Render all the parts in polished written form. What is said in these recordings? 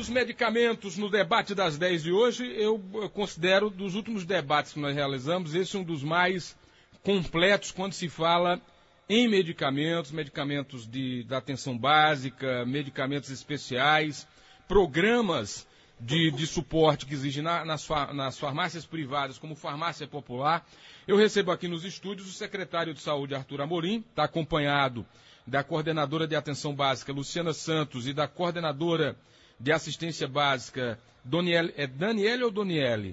Os medicamentos no debate das 10 de hoje, eu considero, dos últimos debates que nós realizamos, esse é um dos mais completos quando se fala em medicamentos, da atenção básica, medicamentos especiais, programas de suporte que exigem nas farmácias privadas, como farmácia popular. Eu recebo aqui nos estúdios o secretário de Saúde, Arthur Amorim, está acompanhado da coordenadora de atenção básica, Luciana Santos, e da coordenadora de assistência básica, Daniele ou Doniele?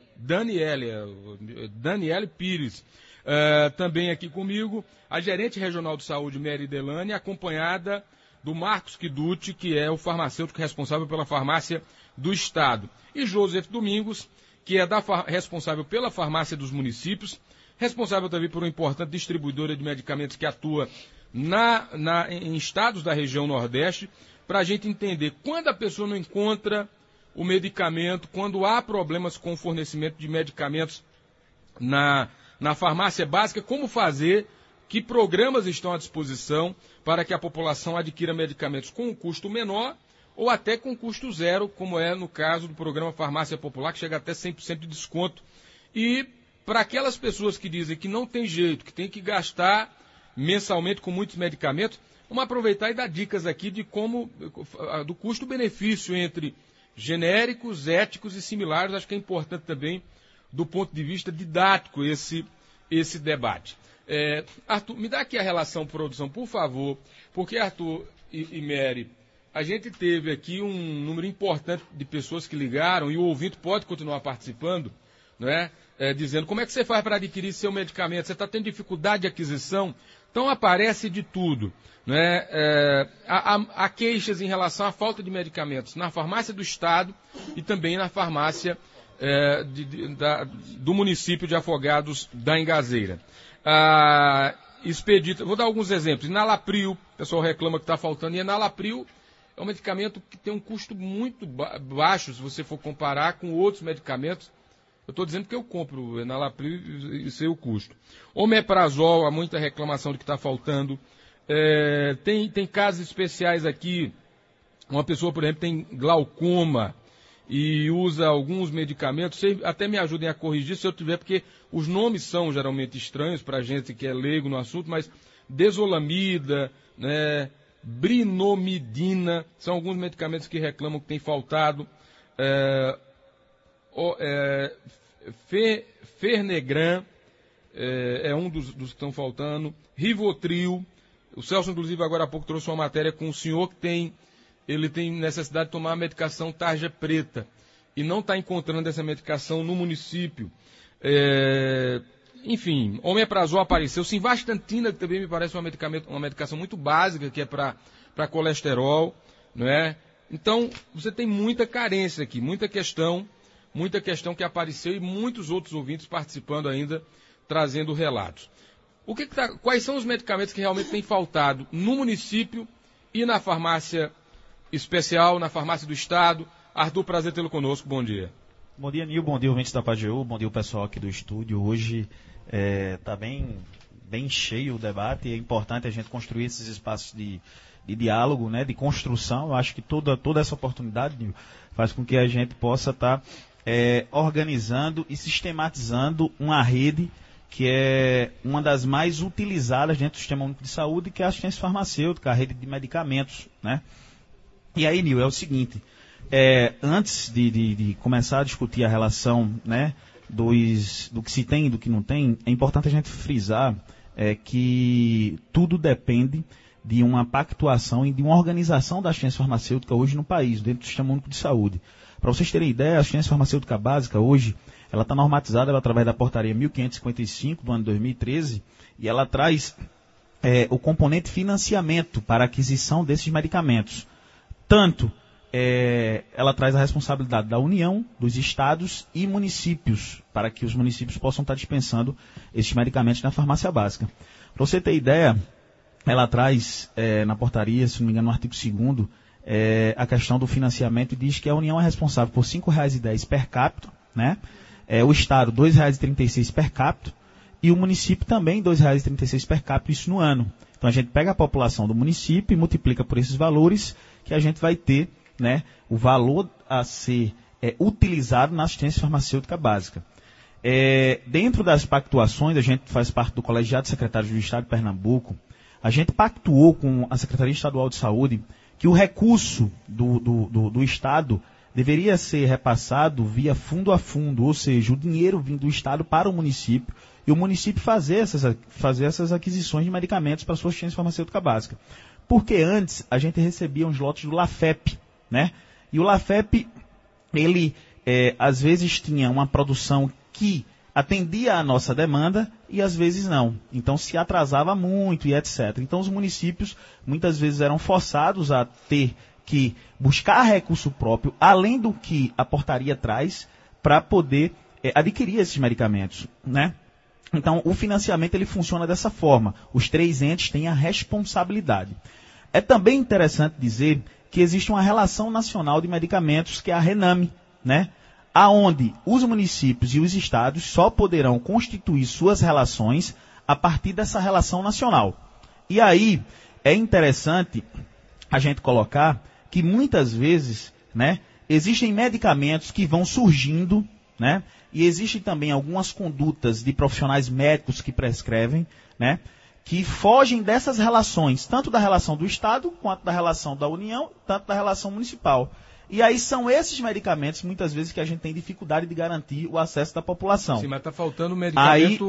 Daniele Pires. Também aqui comigo, a gerente regional de saúde, Mary Delane, acompanhada do Marcos Kiduti, que é o farmacêutico responsável pela farmácia do Estado. E Joseph Domingos, que é responsável pela farmácia dos municípios, responsável também por uma importante distribuidora de medicamentos que atua em estados da região Nordeste, para a gente entender quando a pessoa não encontra o medicamento, quando há problemas com o fornecimento de medicamentos na farmácia básica, como fazer, que programas estão à disposição para que a população adquira medicamentos com um custo menor ou até com custo zero, como é no caso do programa Farmácia Popular, que chega até 100% de desconto. E para aquelas pessoas que dizem que não tem jeito, que tem que gastar mensalmente com muitos medicamentos, vamos aproveitar e dar dicas aqui de como, do custo-benefício entre genéricos, éticos e similares. Acho que é importante também, do ponto de vista didático, esse debate. Arthur, me dá aqui a relação produção, por favor, porque Arthur e Mary, a gente teve aqui um número importante de pessoas que ligaram, e o ouvinte pode continuar participando, não é? Dizendo como é que você faz para adquirir seu medicamento, você está tendo dificuldade de aquisição, então aparece de tudo. Né? Há queixas em relação à falta de medicamentos na farmácia do Estado e também na farmácia do município de Afogados da Engazeira. Expedito, vou dar alguns exemplos. Enalapril, o pessoal reclama que está faltando, e Enalapril é um medicamento que tem um custo muito baixo, se você for comparar com outros medicamentos. Eu estou dizendo que eu compro Enalapril e sei o custo. Omeprazol, há muita reclamação de que está faltando. Tem casos especiais aqui. Uma pessoa, por exemplo, tem glaucoma e usa alguns medicamentos. Vocês até me ajudem a corrigir se eu tiver, porque os nomes são geralmente estranhos para a gente que é leigo no assunto, mas desolamida, né, brinomidina, são alguns medicamentos que reclamam que tem faltado. Fernegran é um dos que estão faltando. Rivotril. O Celso, inclusive, agora há pouco trouxe uma matéria com um senhor que ele tem necessidade de tomar a medicação tarja preta e não está encontrando essa medicação no município. Enfim, omeprazol apareceu. Simvastatina, que também me parece uma medicação muito básica, que é para colesterol, não é? Então, você tem muita carência aqui, muita questão que apareceu e muitos outros ouvintes participando ainda, trazendo relatos. Quais são os medicamentos que realmente têm faltado no município e na farmácia especial, na farmácia do Estado? Arthur, prazer tê-lo conosco, bom dia. Bom dia, Nil, bom dia, ouvintes da Pajeú, bom dia o pessoal aqui do estúdio. Hoje está bem cheio o debate e é importante a gente construir esses espaços de diálogo, né, de construção. Eu acho que toda essa oportunidade, Nil, faz com que a gente possa estar organizando e sistematizando uma rede que é uma das mais utilizadas dentro do Sistema Único de Saúde, que é a assistência farmacêutica, a rede de medicamentos, né? E aí, Nil, é o seguinte, antes de começar a discutir a relação, né, do que se tem e do que não tem, é importante a gente frisar que tudo depende de uma pactuação e de uma organização da assistência farmacêutica hoje no país, dentro do Sistema Único de Saúde. Para vocês terem ideia, a assistência farmacêutica básica hoje, ela está normatizada através da portaria 1555 do ano 2013 e ela traz o componente financiamento para a aquisição desses medicamentos. Tanto ela traz a responsabilidade da União, dos estados e municípios, para que os municípios possam estar dispensando esses medicamentos na farmácia básica. Para você ter ideia, ela traz na portaria, se não me engano, no artigo 2º, a questão do financiamento e diz que a União é responsável por R$ 5,10 per capita, né? O Estado R$ 2,36 per capita e o município também R$ 2,36 per capita, isso no ano. Então a gente pega a população do município e multiplica por esses valores que a gente vai ter né, o valor a ser utilizado na assistência farmacêutica básica. Dentro das pactuações, a gente faz parte do Colegiado de Secretários do Estado de Pernambuco, a gente pactuou com a Secretaria Estadual de Saúde que o recurso do Estado deveria ser repassado via fundo a fundo, ou seja, o dinheiro vindo do Estado para o município, e o município fazer essas aquisições de medicamentos para a sua assistência farmacêutica básica. Porque antes a gente recebia uns lotes do LAFEP, né? E o LAFEP, ele às vezes tinha uma produção que atendia à nossa demanda e às vezes não. Então se atrasava muito e etc. Então os municípios muitas vezes eram forçados a ter que buscar recurso próprio, além do que a portaria traz, para poder adquirir esses medicamentos, né? Então, o financiamento ele funciona dessa forma. Os 3 entes têm a responsabilidade. É também interessante dizer que existe uma relação nacional de medicamentos, que é a RENAME, né? Aonde os municípios e os estados só poderão constituir suas relações a partir dessa relação nacional. E aí, é interessante a gente colocar que muitas vezes, né, existem medicamentos que vão surgindo, né, e existem também algumas condutas de profissionais médicos que prescrevem, né, que fogem dessas relações, tanto da relação do Estado, quanto da relação da União, tanto da relação municipal. E aí são esses medicamentos, muitas vezes, que a gente tem dificuldade de garantir o acesso da população. Sim, mas está faltando o medicamento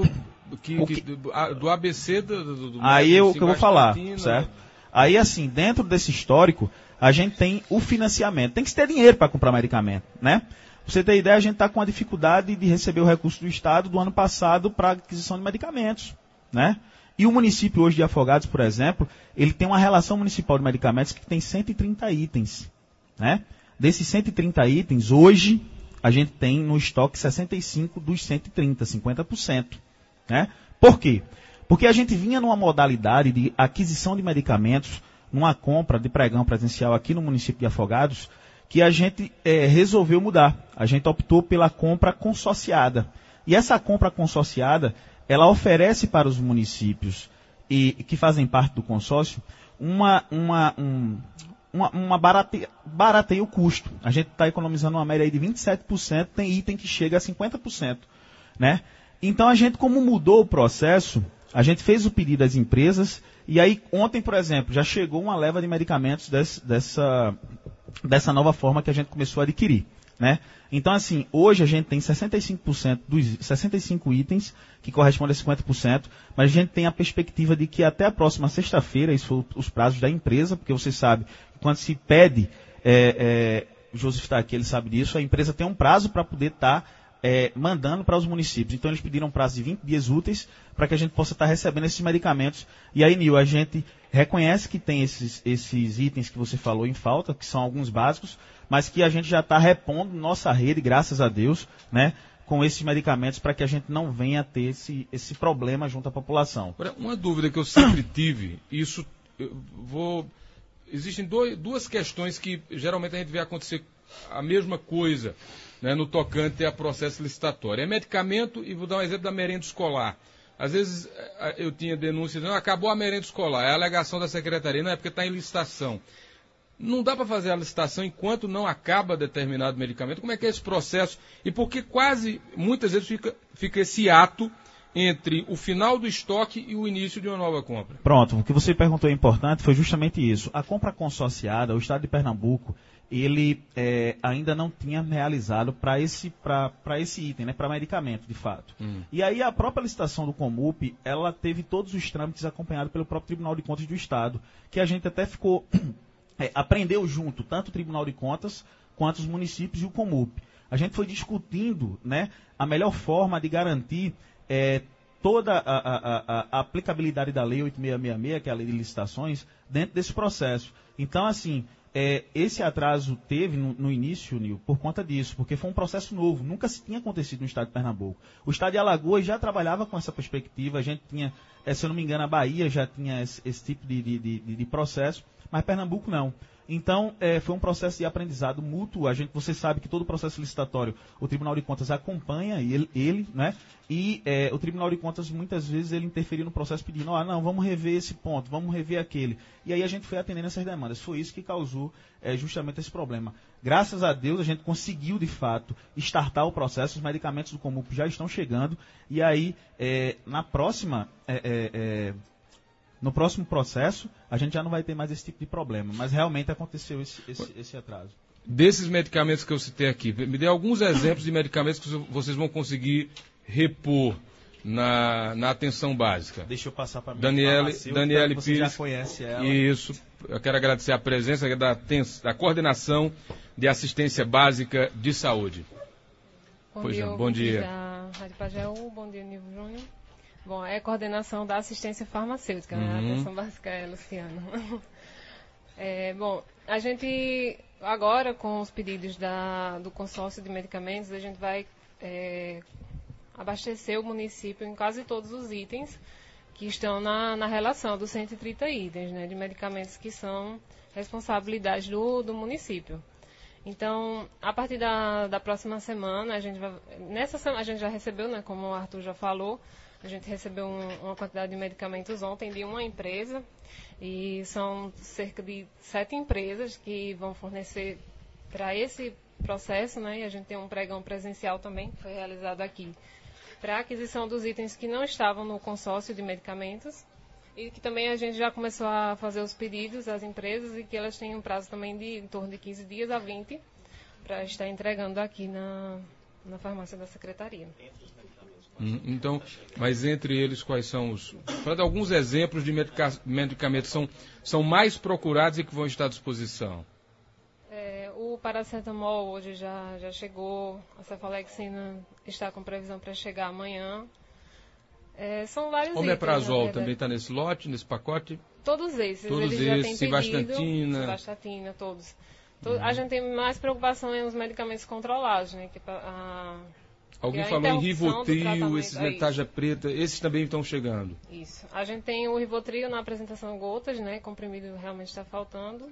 do ABC do aí é o que eu vou falar, certo? Aí, assim, dentro desse histórico, a gente tem o financiamento. Tem que ter dinheiro para comprar medicamento, né? Pra você ter ideia, a gente está com a dificuldade de receber o recurso do Estado do ano passado para aquisição de medicamentos, né? E o município hoje de Afogados, por exemplo, ele tem uma relação municipal de medicamentos que tem 130 itens, né? Desses 130 itens, hoje, a gente tem no estoque 65 dos 130, 50%, né? Por quê? Porque a gente vinha numa modalidade de aquisição de medicamentos, numa compra de pregão presencial aqui no município de Afogados, que a gente resolveu mudar. A gente optou pela compra consorciada. E essa compra consorciada, ela oferece para os municípios que fazem parte do consórcio barateia o custo. A gente está economizando uma média aí de 27%, tem item que chega a 50%, né? Então a gente, como mudou o processo, a gente fez o pedido às empresas, e aí ontem, por exemplo, já chegou uma leva de medicamentos dessa nova forma que a gente começou a adquirir, né? Então, assim, hoje a gente tem 65% dos 65 itens, que correspondem a 50%, mas a gente tem a perspectiva de que até a próxima sexta-feira, isso foram os prazos da empresa, porque você sabe que quando se pede, o Joseph está aqui, ele sabe disso, a empresa tem um prazo para poder estar mandando para os municípios. Então eles pediram um prazo de 20 dias úteis para que a gente possa estar recebendo esses medicamentos. E aí, Nil, a gente reconhece que tem esses itens que você falou em falta, que são alguns básicos, mas que a gente já está repondo nossa rede, graças a Deus, né, com esses medicamentos, para que a gente não venha a ter esse problema junto à população. Uma dúvida que eu sempre tive, existem duas questões que geralmente a gente vê acontecer a mesma coisa, né, no tocante a processo licitatório. É medicamento, e vou dar um exemplo da merenda escolar. Às vezes eu tinha denúncia, não, acabou a merenda escolar, é a alegação da secretaria, não é porque está em licitação. Não dá para fazer a licitação enquanto não acaba determinado medicamento. Como é que é esse processo? E por que muitas vezes fica esse ato entre o final do estoque e o início de uma nova compra? Pronto, o que você perguntou é importante, foi justamente isso. A compra consorciada, o Estado de Pernambuco, ele ainda não tinha realizado para esse item, né, para medicamento, de fato. E aí a própria licitação do Comup, ela teve todos os trâmites acompanhados pelo próprio Tribunal de Contas do Estado, que a gente até ficou... aprendeu junto, tanto o Tribunal de Contas, quanto os municípios e o Comup. A gente foi discutindo, né, a melhor forma de garantir toda a aplicabilidade da Lei 8666, que é a Lei de Licitações, dentro desse processo. Então, assim, esse atraso teve no início, Nil, por conta disso, porque foi um processo novo, nunca se tinha acontecido no Estado de Pernambuco. O Estado de Alagoas já trabalhava com essa perspectiva, a gente tinha, se eu não me engano, a Bahia já tinha esse tipo de processo, mas Pernambuco não. Então, foi um processo de aprendizado mútuo. Você sabe que todo processo licitatório, o Tribunal de Contas acompanha ele, né? E o Tribunal de Contas, muitas vezes, ele interferiu no processo pedindo, não, vamos rever esse ponto, vamos rever aquele. E aí a gente foi atendendo essas demandas. Foi isso que causou justamente esse problema. Graças a Deus, a gente conseguiu, de fato, startar o processo. Os medicamentos do Comup já estão chegando. E aí, no próximo processo, a gente já não vai ter mais esse tipo de problema. Mas realmente aconteceu esse atraso. Desses medicamentos que eu citei aqui, me dê alguns exemplos de medicamentos que vocês vão conseguir repor na atenção básica. Deixa eu passar para a Daniele você Pires. Já conhece ela. Isso. Eu quero agradecer a presença da coordenação de assistência básica de saúde. Bom dia. Rádio Pajeú, bom dia, Nivo Júnior. Bom, é coordenação da assistência farmacêutica, né? A atenção básica é Luciano. Bom, a gente, agora com os pedidos do consórcio de medicamentos, a gente vai abastecer o município em quase todos os itens que estão na relação dos 130 itens, né, de medicamentos que são responsabilidade do município. Então, a partir da próxima semana, nessa semana a gente já recebeu, né, como o Arthur já falou, a gente recebeu uma quantidade de medicamentos ontem de uma empresa, e são cerca de 7 empresas que vão fornecer para esse processo, né, e a gente tem um pregão presencial também, que foi realizado aqui, para a aquisição dos itens que não estavam no consórcio de medicamentos, e que também a gente já começou a fazer os pedidos às empresas, e que elas têm um prazo também de em torno de 15 dias a 20, para estar entregando aqui na farmácia da Secretaria. Então, mas entre eles, quais são os... Para dar alguns exemplos de medicamentos são mais procurados e que vão estar à disposição. O paracetamol hoje já chegou, a cefalexina está com previsão para chegar amanhã. São vários itens. Omeprazol também está nesse lote, nesse pacote? Todos esses eles já têm Civastatina. Civastatina, todos. A gente tem mais preocupação nos medicamentos controlados, né? Alguém falou em Rivotril, esses tarja preta, esses também estão chegando. Isso. A gente tem o Rivotril na apresentação gotas, né? Comprimido realmente está faltando.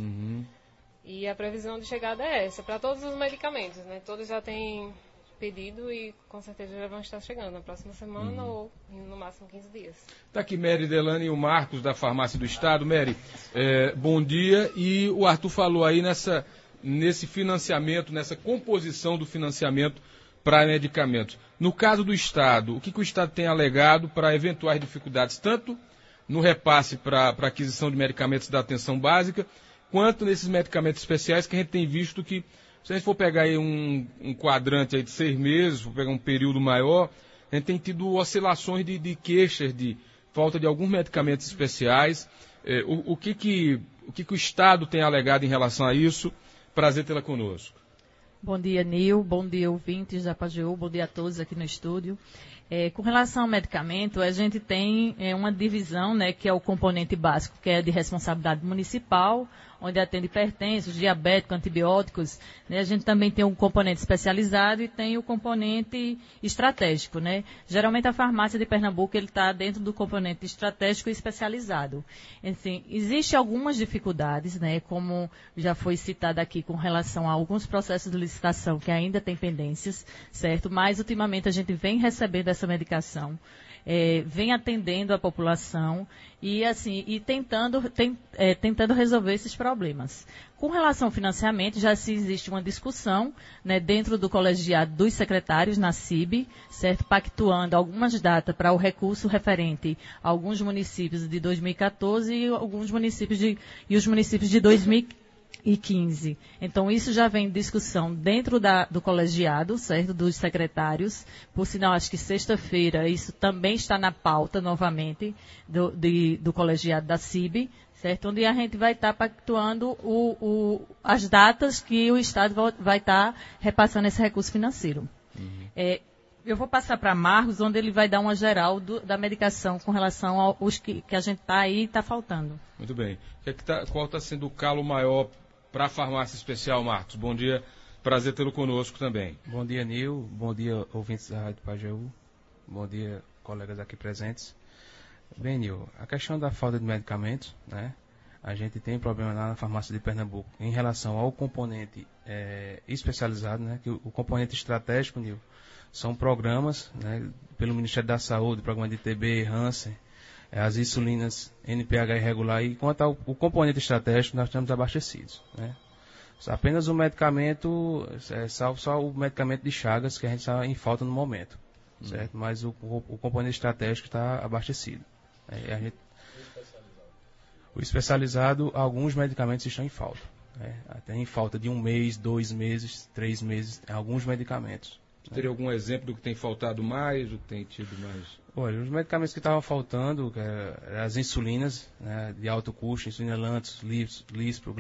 E a previsão de chegada é essa, para todos os medicamentos, né? Todos já têm pedido e com certeza já vão estar chegando na próxima semana ou no máximo 15 dias. Está aqui Mary Delane e o Marcos da Farmácia do Estado. Mary, bom dia. E o Arthur falou aí nesse financiamento, nessa composição do financiamento para medicamentos. No caso do Estado, o que o Estado tem alegado para eventuais dificuldades, tanto no repasse para aquisição de medicamentos da atenção básica, quanto nesses medicamentos especiais que a gente tem visto que, se a gente for pegar aí um quadrante aí de 6 meses, for pegar um período maior, a gente tem tido oscilações de queixas de falta de alguns medicamentos especiais. O que o Estado tem alegado em relação a isso? Prazer tê-la conosco. Bom dia, Nil. Bom dia, ouvintes da Pajeú. Bom dia a todos aqui no estúdio. Com relação ao medicamento, a gente tem uma divisão, né, que é o componente básico, que é de responsabilidade municipal, onde atende hipertensos, diabéticos, antibióticos. Né? A gente também tem um componente especializado e tem o componente estratégico. Né? Geralmente a farmácia de Pernambuco está dentro do componente estratégico e especializado. Assim, existem algumas dificuldades, né, como já foi citado aqui com relação a alguns processos de licitação que ainda têm pendências, certo? Mas ultimamente a gente vem recebendo essa medicação. Vem atendendo a população e tentando resolver esses problemas. Com relação ao financiamento, já se existe uma discussão, né, dentro do colegiado dos secretários na CIB, certo? Pactuando algumas datas para o recurso referente a alguns municípios de 2014 e alguns municípios os municípios de 2015. Então, isso já vem em discussão dentro do colegiado, certo? Dos secretários. Por sinal, acho que sexta-feira isso também está na pauta, novamente, do colegiado da CIB, certo? Onde a gente vai estar pactuando as datas que o Estado vai estar repassando esse recurso financeiro. Eu vou passar para Marcos, onde ele vai dar uma geral da medicação com relação aos que a gente está aí e está faltando. Muito bem. Qual está sendo o calo maior para a farmácia especial, Marcos? Bom dia, prazer tê-lo conosco também. Bom dia, Nil. Bom dia, ouvintes da Rádio Pajeú. Bom dia, colegas aqui presentes. Bem, Nil, a questão da falta de medicamentos, né? a gente tem problema lá na farmácia de Pernambuco em relação ao componente especializado, né? Que o componente estratégico, Nil, são programas, né, pelo Ministério da Saúde, programa de TB, Hansen, as insulinas NPH irregular, e quanto ao componente estratégico, nós estamos abastecidos, né? Apenas o medicamento, salvo só o medicamento de Chagas, que a gente está em falta no momento, certo? Mas o componente estratégico está abastecido. O especializado, alguns medicamentos estão em falta, né? Até em falta de 1 mês, 2 meses, 3 meses, alguns medicamentos. Teria algum exemplo do que tem faltado mais, do que tem tido mais? Olha, os medicamentos que estavam faltando, as insulinas, né, de alto custo, insulina Lantus, Lispro,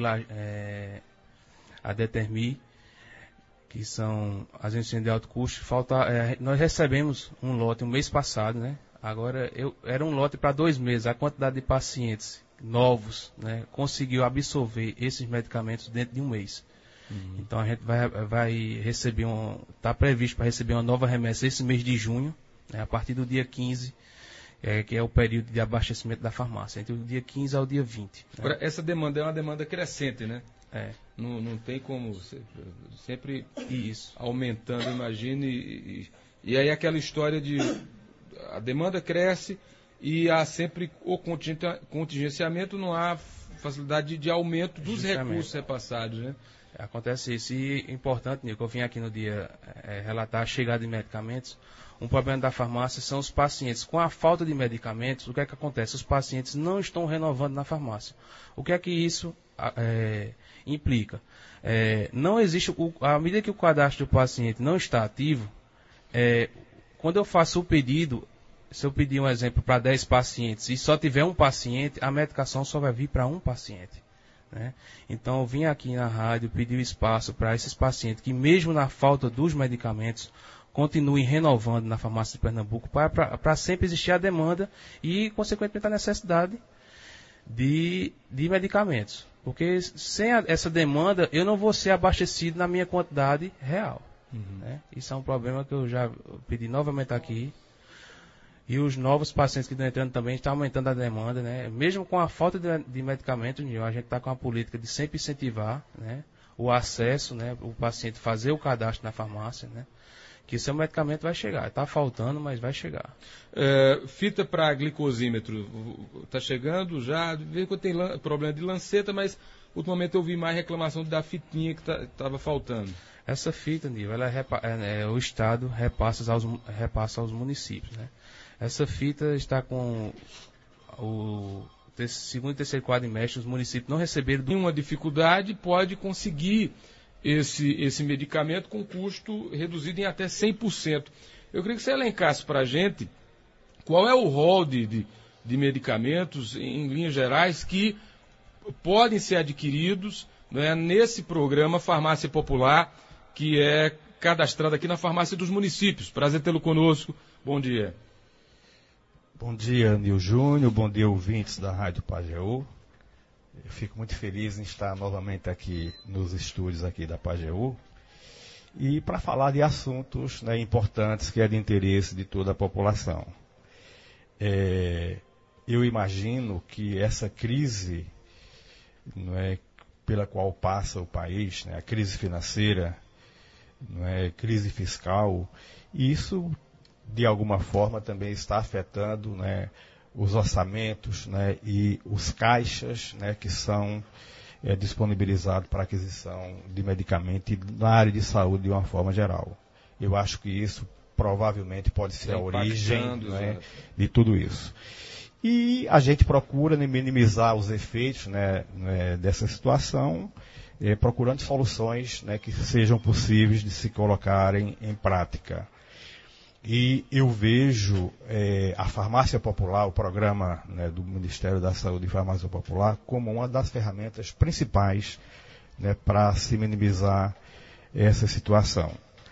a Determi, que são as insulinas de alto custo. Nós recebemos um lote um mês passado, né? Agora, era um lote para 2 meses. A quantidade de pacientes novos, né, conseguiu absorver esses medicamentos dentro de 1 mês. Então, a gente vai receber está previsto para receber uma nova remessa esse mês de junho, né, a partir do dia 15, que é o período de abastecimento da farmácia, entre o dia 15 ao dia 20. Né? Agora, essa demanda é uma demanda crescente, né? Não tem como sempre isso aumentando, imagine. E aí aquela história de a demanda cresce e há sempre o contingenciamento, não há facilidade de aumento dos recursos repassados, né? Acontece isso. E importante, Nico, eu vim aqui no dia relatar a chegada de medicamentos. Um problema da farmácia são os pacientes. Com a falta de medicamentos, o que é que acontece? Os pacientes não estão renovando na farmácia. O que é que isso implica? Não existe, à medida que o cadastro do paciente não está ativo, quando eu faço o pedido, se eu pedir um exemplo para 10 pacientes e só tiver um paciente, a medicação só vai vir para um paciente. Né? Então eu vim aqui na rádio pedir espaço para esses pacientes que, mesmo na falta dos medicamentos, continuem renovando na farmácia de Pernambuco para sempre existir a demanda e, consequentemente, a necessidade de medicamentos. Porque sem essa demanda eu não vou ser abastecido na minha quantidade real. Né? Isso é um problema que eu já pedi novamente aqui. E os novos pacientes que estão entrando também estão aumentando a demanda, né? Mesmo com a falta de medicamentos, a gente está com a política de sempre incentivar, né, o acesso, né, o paciente fazer o cadastro na farmácia, né, que seu medicamento vai chegar. Está faltando, mas vai chegar. Fita para glicosímetro, está chegando já, de vez em quando tem problema de lanceta, mas ultimamente eu vi mais reclamação da fitinha que estava faltando. Essa fita, Nil, o Estado repassa aos municípios, né? Essa fita está com o segundo e terceiro quadrimestre, os municípios não receberam nenhuma dificuldade, pode conseguir esse medicamento com custo reduzido em até 100%. Eu queria que você elencasse para a gente qual é o rol de medicamentos, em linhas gerais, que podem ser adquiridos, né, nesse programa Farmácia Popular, que é cadastrado aqui na farmácia dos municípios. Prazer tê-lo conosco. Bom dia. Bom dia, Nil Júnior. Bom dia, ouvintes da Rádio Pajeú. Eu fico muito feliz em estar novamente aqui nos estúdios aqui da Pajeú e para falar de assuntos, né, importantes que é de interesse de toda a população. Eu imagino que essa crise, não é, pela qual passa o país, né, a crise financeira, não é, crise fiscal, isso de alguma forma também está afetando, né, os orçamentos, né, e os caixas, né, que são disponibilizados para aquisição de medicamento na área de saúde de uma forma geral. Eu acho que isso provavelmente pode ser a origem, né, de tudo isso. E a gente procura, né, minimizar os efeitos, né, dessa situação, procurando soluções, né, que sejam possíveis de se colocarem em prática. E eu vejo a farmácia popular, o programa, né, do Ministério da Saúde e Farmácia Popular, como uma das ferramentas principais, né, para se minimizar essa situação.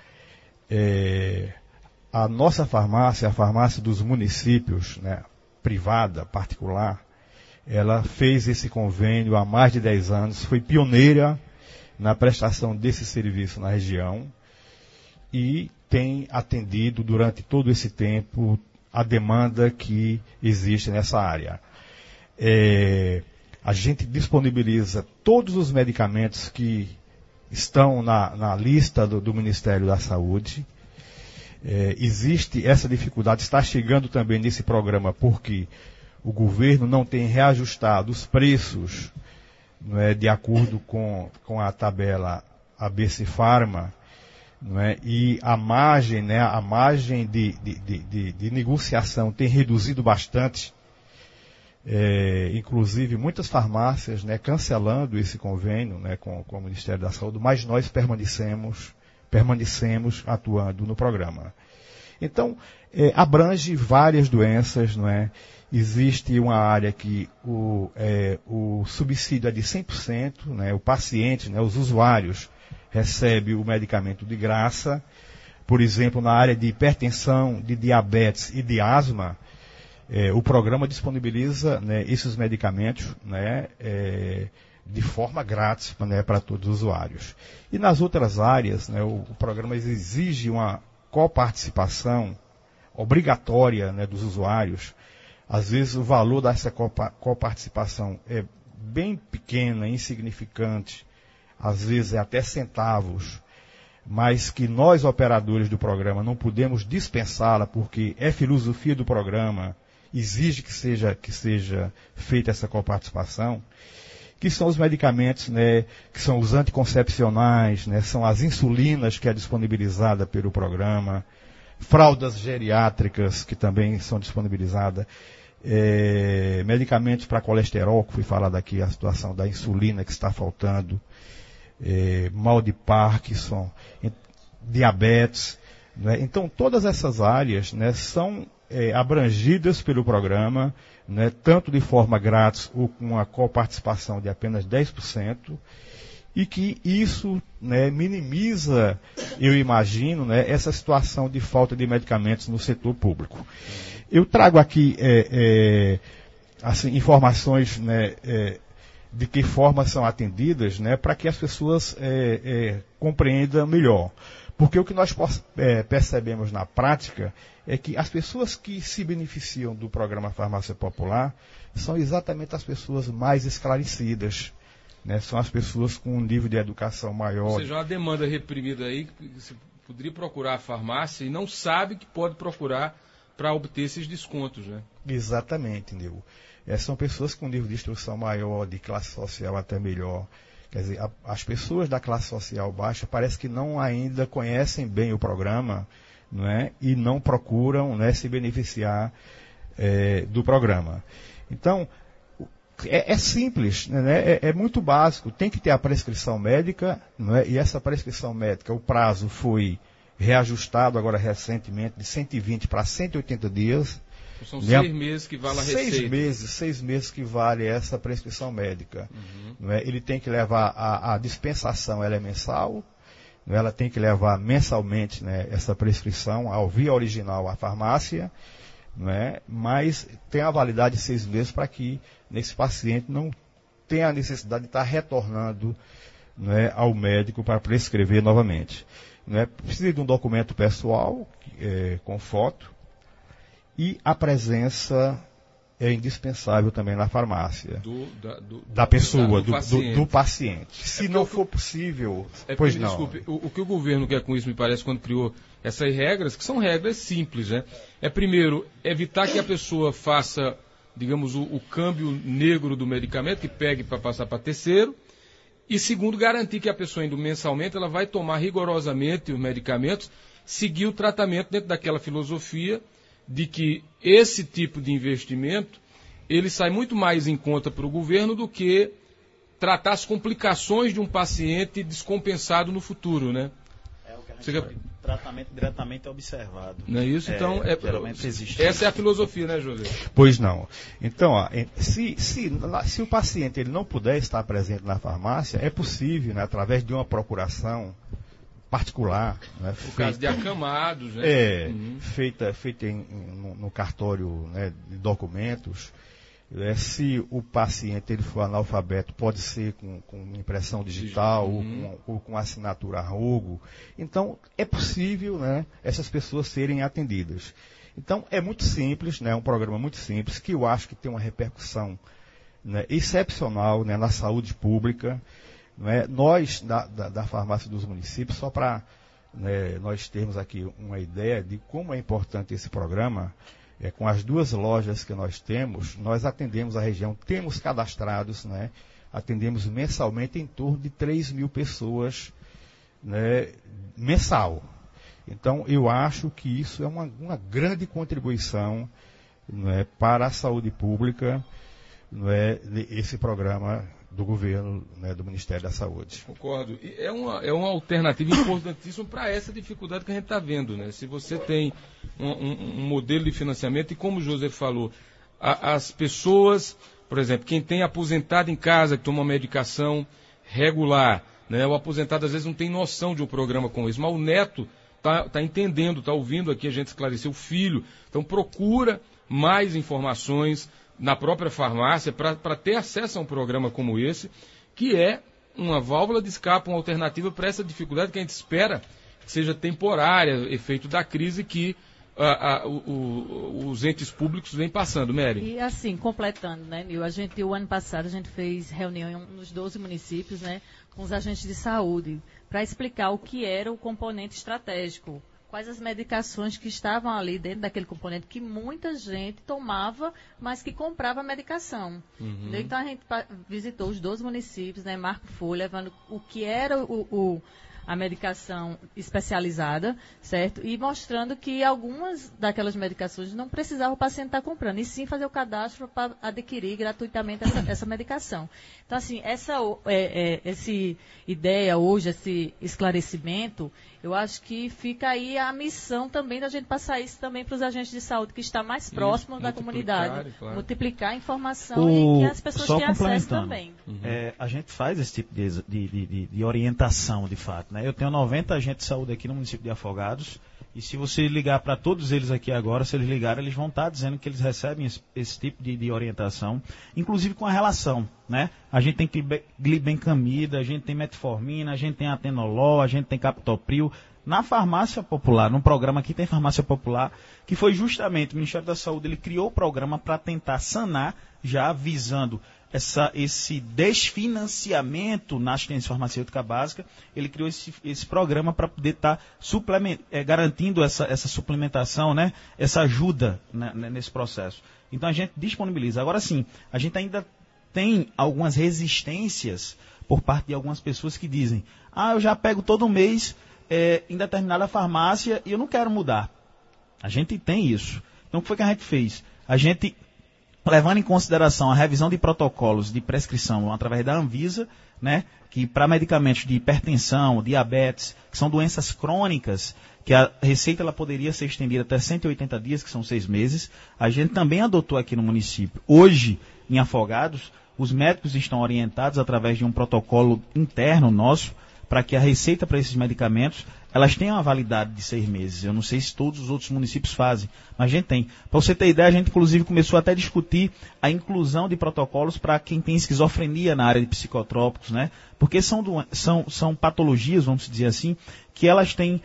A nossa farmácia, a farmácia dos municípios, né, privada, particular, ela fez esse convênio há mais de 10 anos, foi pioneira na prestação desse serviço na região e tem atendido durante todo esse tempo a demanda que existe nessa área. A gente disponibiliza todos os medicamentos que estão na lista do Ministério da Saúde. Existe essa dificuldade, está chegando também nesse programa porque o governo não tem reajustado os preços, não é, de acordo com a tabela ABC Pharma, não é, e a margem, né, de negociação tem reduzido bastante, inclusive muitas farmácias, né, cancelando esse convênio, né, com o Ministério da Saúde, mas nós permanecemos atuando no programa. Então, abrange várias doenças, não é? Existe uma área que o subsídio é de 100%, né? O paciente, né, os usuários, recebem o medicamento de graça. Por exemplo, na área de hipertensão, de diabetes e de asma, o programa disponibiliza, né, esses medicamentos, né, de forma grátis, né, para todos os usuários. E nas outras áreas, né, o programa exige uma coparticipação obrigatória, né, dos usuários. Às vezes o valor dessa coparticipação é bem pequena, insignificante, às vezes é até centavos, mas que nós, operadores do programa, não podemos dispensá-la, porque é filosofia do programa, exige que seja feita essa coparticipação, que são os medicamentos, né, que são os anticoncepcionais, né, são as insulinas que é disponibilizada pelo programa, fraldas geriátricas que também são disponibilizadas, medicamentos para colesterol, que foi falado aqui, a situação da insulina que está faltando, mal de Parkinson, diabetes, né? Então todas essas áreas, né, são abrangidas pelo programa, né, tanto de forma grátis ou com a coparticipação de apenas 10%, e que isso, né, minimiza, eu imagino, né, essa situação de falta de medicamentos no setor público. Eu trago aqui assim, informações, né, de que forma são atendidas, né, para que as pessoas compreendam melhor. Porque o que nós percebemos na prática é que as pessoas que se beneficiam do programa Farmácia Popular são exatamente as pessoas mais esclarecidas, né? São as pessoas com um nível de educação maior. Ou seja, uma demanda reprimida aí, que você poderia procurar a farmácia e não sabe que pode procurar para obter esses descontos, né? Exatamente, Nil. São pessoas com nível de instrução maior, de classe social até melhor. Quer dizer, as pessoas da classe social baixa parece que não ainda conhecem bem o programa, não é? E não procuram, né, se beneficiar do programa. Então, é simples, né? É muito básico. Tem que ter a prescrição médica, não é? E essa prescrição médica, o prazo foi reajustado agora recentemente de 120 para 180 dias. São 6 meses que vale a receita. 6 meses que vale essa prescrição médica. Não é? Ele tem que levar a dispensação, ela é mensal, não é? Ela tem que levar mensalmente, né, essa prescrição ao via original à farmácia, não é? Mas tem a validade de 6 meses para que esse paciente não tenha a necessidade de estar retornando, não é, ao médico para prescrever novamente. Não é? Precisa de um documento pessoal com foto, e a presença é indispensável também na farmácia. Da pessoa, do paciente. Se não for possível, pois não. Desculpe, o que o governo quer com isso, me parece, quando criou essas regras, que são regras simples, né? Primeiro, evitar que a pessoa faça, digamos, o câmbio negro do medicamento, que pegue para passar para terceiro. E segundo, garantir que a pessoa indo mensalmente, ela vai tomar rigorosamente os medicamentos, seguir o tratamento dentro daquela filosofia de que esse tipo de investimento, ele sai muito mais em conta para o governo do que tratar as complicações de um paciente descompensado no futuro, né? O que a gente chama de tratamento diretamente observado. Não é isso? Então, geralmente existe. Essa é a filosofia, né, José? Pois não. Então, ó, se o paciente ele não puder estar presente na farmácia, é possível, né, através de uma procuração particular, né, o caso de acamados, né? Feita no cartório, né, de documentos. Se o paciente ele for analfabeto, pode ser com impressão digital ou com assinatura a rogo. Então, é possível, né, essas pessoas serem atendidas. Então, é muito simples, né, um programa muito simples, que eu acho que tem uma repercussão né, excepcional, né, na saúde pública. Né? Nós, da farmácia dos municípios, só para nós termos aqui uma ideia de como é importante esse programa, com as 2 lojas que nós temos, nós atendemos a região, temos cadastrados, né, atendemos mensalmente em torno de 3.000 pessoas, né, mensal. Então, eu acho que isso é uma grande contribuição, né, para a saúde pública, né, esse programa do governo, né, do Ministério da Saúde. Concordo. E é uma alternativa importantíssima para essa dificuldade que a gente está vendo, né? Se você tem um modelo de financiamento, e como o José falou, as pessoas, por exemplo, quem tem aposentado em casa, que toma uma medicação regular, né? O aposentado às vezes não tem noção de um programa como esse, mas o neto está entendendo, está ouvindo aqui a gente esclarecer, o filho. Então procura mais informações na própria farmácia para ter acesso a um programa como esse, que é uma válvula de escape, uma alternativa para essa dificuldade que a gente espera que seja temporária, efeito da crise que os entes públicos vêm passando. Mary. E assim, completando, né, Nil, o ano passado a gente fez reunião nos 12 municípios, né, com os agentes de saúde, para explicar o que era o componente estratégico. Quais as medicações que estavam ali dentro daquele componente que muita gente tomava, mas que comprava medicação. Uhum. Então a gente visitou os 12 municípios, né, Marco foi levando o que era a medicação especializada, certo? E mostrando que algumas daquelas medicações não precisava o paciente estar comprando, e sim fazer o cadastro para adquirir gratuitamente essa medicação. Então, assim, essa ideia hoje, esse esclarecimento, eu acho que fica aí a missão também da gente passar isso também para os agentes de saúde que está mais próximo da comunidade. Claro. Multiplicar a informação e que as pessoas tenham acesso também. A gente faz esse tipo de orientação, de fato. Né? Eu tenho 90 agentes de saúde aqui no município de Afogados, e se você ligar para todos eles aqui agora, se eles ligarem, eles vão estar dizendo que eles recebem esse tipo de orientação, inclusive com a relação. Né? A gente tem glibencamida, a gente tem metformina, a gente tem atenolol, a gente tem captopril. Na farmácia popular, num programa aqui tem farmácia popular, que foi justamente o Ministério da Saúde, ele criou o programa para tentar sanar, já visando esse desfinanciamento na assistência farmacêutica básica. Ele criou esse programa para poder estar garantindo essa suplementação, né, essa ajuda, né, nesse processo. Então a gente disponibiliza. Agora sim, a gente ainda tem algumas resistências por parte de algumas pessoas que dizem: eu já pego todo mês em determinada farmácia e eu não quero mudar. A gente tem isso. Então o que foi que a gente fez? A gente, levando em consideração a revisão de protocolos de prescrição através da Anvisa, né, que para medicamentos de hipertensão, diabetes, que são doenças crônicas, que a receita ela poderia ser estendida até 180 dias, que são 6 meses, a gente também adotou aqui no município. Hoje, em Afogados, os médicos estão orientados através de um protocolo interno nosso, para que a receita para esses medicamentos, elas tenham uma validade de 6 meses. Eu não sei se todos os outros municípios fazem, mas a gente tem. Para você ter ideia, a gente inclusive começou até a discutir a inclusão de protocolos para quem tem esquizofrenia na área de psicotrópicos, né? Porque são patologias, vamos dizer assim, que elas têm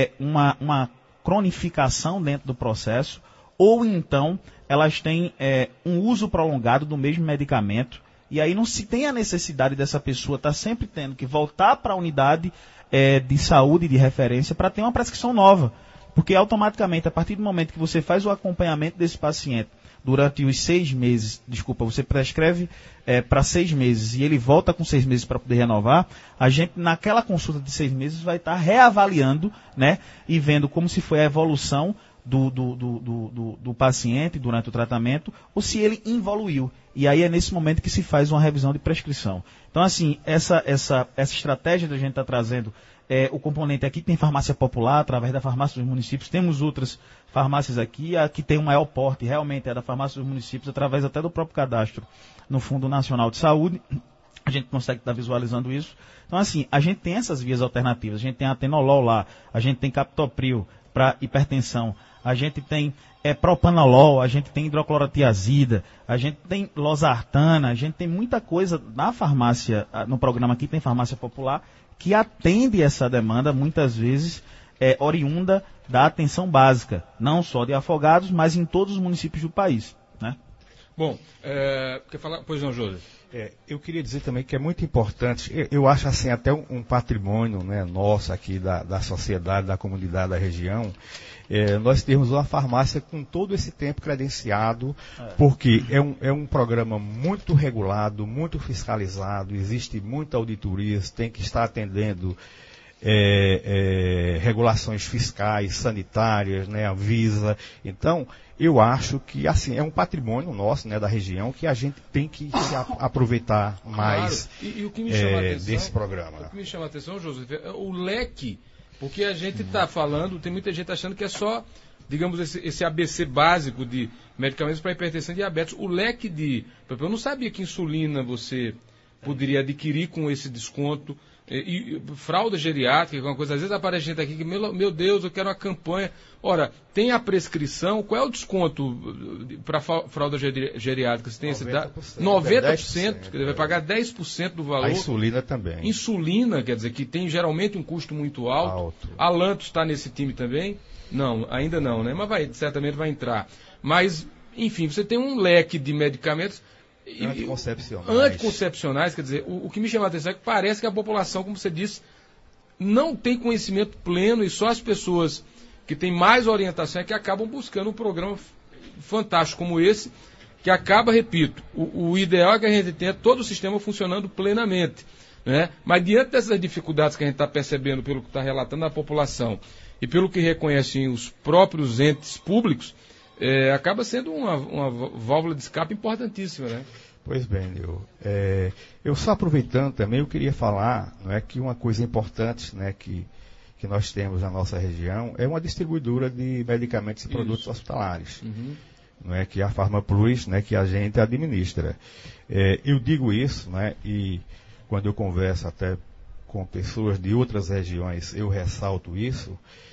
uma cronificação dentro do processo, ou então elas têm um uso prolongado do mesmo medicamento. E aí não se tem a necessidade dessa pessoa estar sempre tendo que voltar para a unidade de saúde de referência para ter uma prescrição nova. Porque automaticamente, a partir do momento que você faz o acompanhamento desse paciente durante os 6 meses, você prescreve para 6 meses e ele volta com 6 meses para poder renovar, a gente naquela consulta de 6 meses vai estar reavaliando, né, e vendo como se foi a evolução do paciente durante o tratamento, ou se ele evoluiu. E aí é nesse momento que se faz uma revisão de prescrição. Então, assim, essa estratégia da gente está trazendo o componente aqui, tem farmácia popular, através da farmácia dos municípios, temos outras farmácias aqui, a que tem o maior porte realmente é da farmácia dos municípios, através até do próprio cadastro no Fundo Nacional de Saúde. A gente consegue estar visualizando isso. Então, assim, a gente tem essas vias alternativas, a gente tem atenolol lá, a gente tem captopril para hipertensão, a gente tem propanolol, a gente tem hidroclorotiazida, a gente tem losartana, a gente tem muita coisa na farmácia, no programa aqui tem farmácia popular, que atende essa demanda, muitas vezes oriunda da atenção básica, não só de Afogados, mas em todos os municípios do país, né? Bom, quer falar? Pois não, José. Eu queria dizer também que é muito importante, eu acho assim até um patrimônio, né, nosso aqui da sociedade, da comunidade da região, nós temos uma farmácia com todo esse tempo credenciado, porque é um programa muito regulado, muito fiscalizado, existe muita auditoria, tem que estar atendendo regulações fiscais, sanitárias, né, Anvisa. Então, eu acho que assim é um patrimônio nosso, né, da região, que a gente tem que se aproveitar mais, claro. E o que me chama a atenção, desse programa. O que me chama a atenção, José, é o leque, porque a gente está falando, tem muita gente achando que é só, digamos, esse ABC básico de medicamentos para hipertensão e diabetes. O leque de... Eu não sabia que insulina você poderia adquirir com esse desconto. E fralda geriátrica, uma coisa, às vezes aparece gente aqui que, meu Deus, eu quero uma campanha. Ora, tem a prescrição, qual é o desconto para fralda geriátrica? Você tem 90%, esse dado? 90%, quer dizer, vai pagar 10% do valor. A insulina também. Insulina, quer dizer, que tem geralmente um custo muito alto. A Lantus está nesse time também? Não, ainda não, né? Mas certamente vai entrar. Mas, enfim, você tem um leque de medicamentos anticoncepcionais, quer dizer, o que me chama a atenção é que parece que a população, como você disse, não tem conhecimento pleno e só as pessoas que têm mais orientação é que acabam buscando um programa fantástico como esse, que acaba, repito, o ideal é que a gente tenha todo o sistema funcionando plenamente, né? Mas diante dessas dificuldades que a gente está percebendo pelo que está relatando a população e pelo que reconhecem os próprios entes públicos, acaba sendo uma válvula de escape importantíssima, né? Pois bem, Nil. Eu só aproveitando também, eu queria falar, não é, que uma coisa importante, né, que nós temos na nossa região é uma distribuidora de medicamentos e produtos hospitalares, não é, que é a Farmaplus, né, que a gente administra. Eu digo isso, né, e quando eu converso até com pessoas de outras regiões, eu ressalto isso,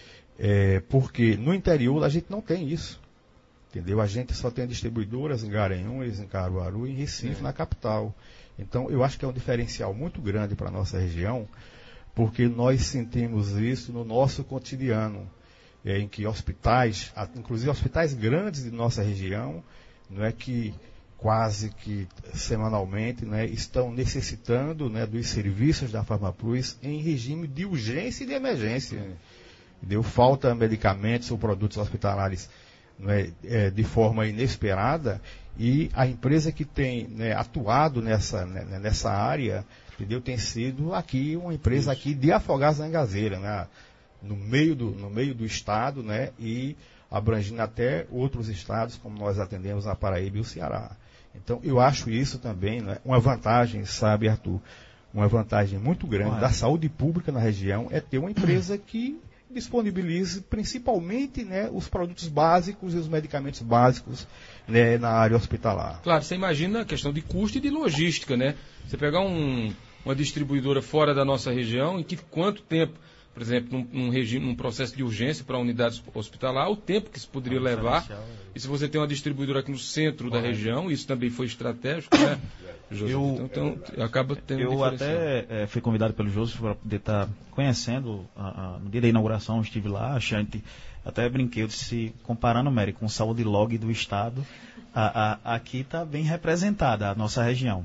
porque no interior a gente não tem isso. Entendeu? A gente só tem distribuidoras em Garanhuns, em Caruaru e em Recife, na capital. Então, eu acho que é um diferencial muito grande para a nossa região, porque nós sentimos isso no nosso cotidiano, em que hospitais, inclusive hospitais grandes de nossa região, não é, que quase que semanalmente, né, estão necessitando, né, dos serviços da Farmaplus em regime de urgência e de emergência. Entendeu? Falta medicamentos ou produtos hospitalares, de forma inesperada, e a empresa que tem, né, atuado nessa área, entendeu, tem sido aqui uma empresa aqui de Afogados da Engazeira, né, no meio do estado, né, e abrangindo até outros estados, como nós atendemos na Paraíba e o Ceará. Então, eu acho isso também, né, uma vantagem, sabe, Arthur, uma vantagem muito grande da saúde pública na região é ter uma empresa que disponibilize principalmente, né, os produtos básicos e os medicamentos básicos, né, na área hospitalar. Claro, você imagina a questão de custo e de logística, né? Você pegar uma distribuidora fora da nossa região, em que quanto tempo, por exemplo, num processo de urgência para a unidade hospitalar, o tempo que isso poderia levar. E se você tem uma didistribuidora aqui no centro da região, isso também foi estratégico, né? Então acaba tendo eu até fui convidado pelo José para poder estar conhecendo no dia da inauguração, estive lá, a gente até brinquei, eu disse, comparando, Mary, com o Saúde Log do estado, aqui está bem representada a nossa região.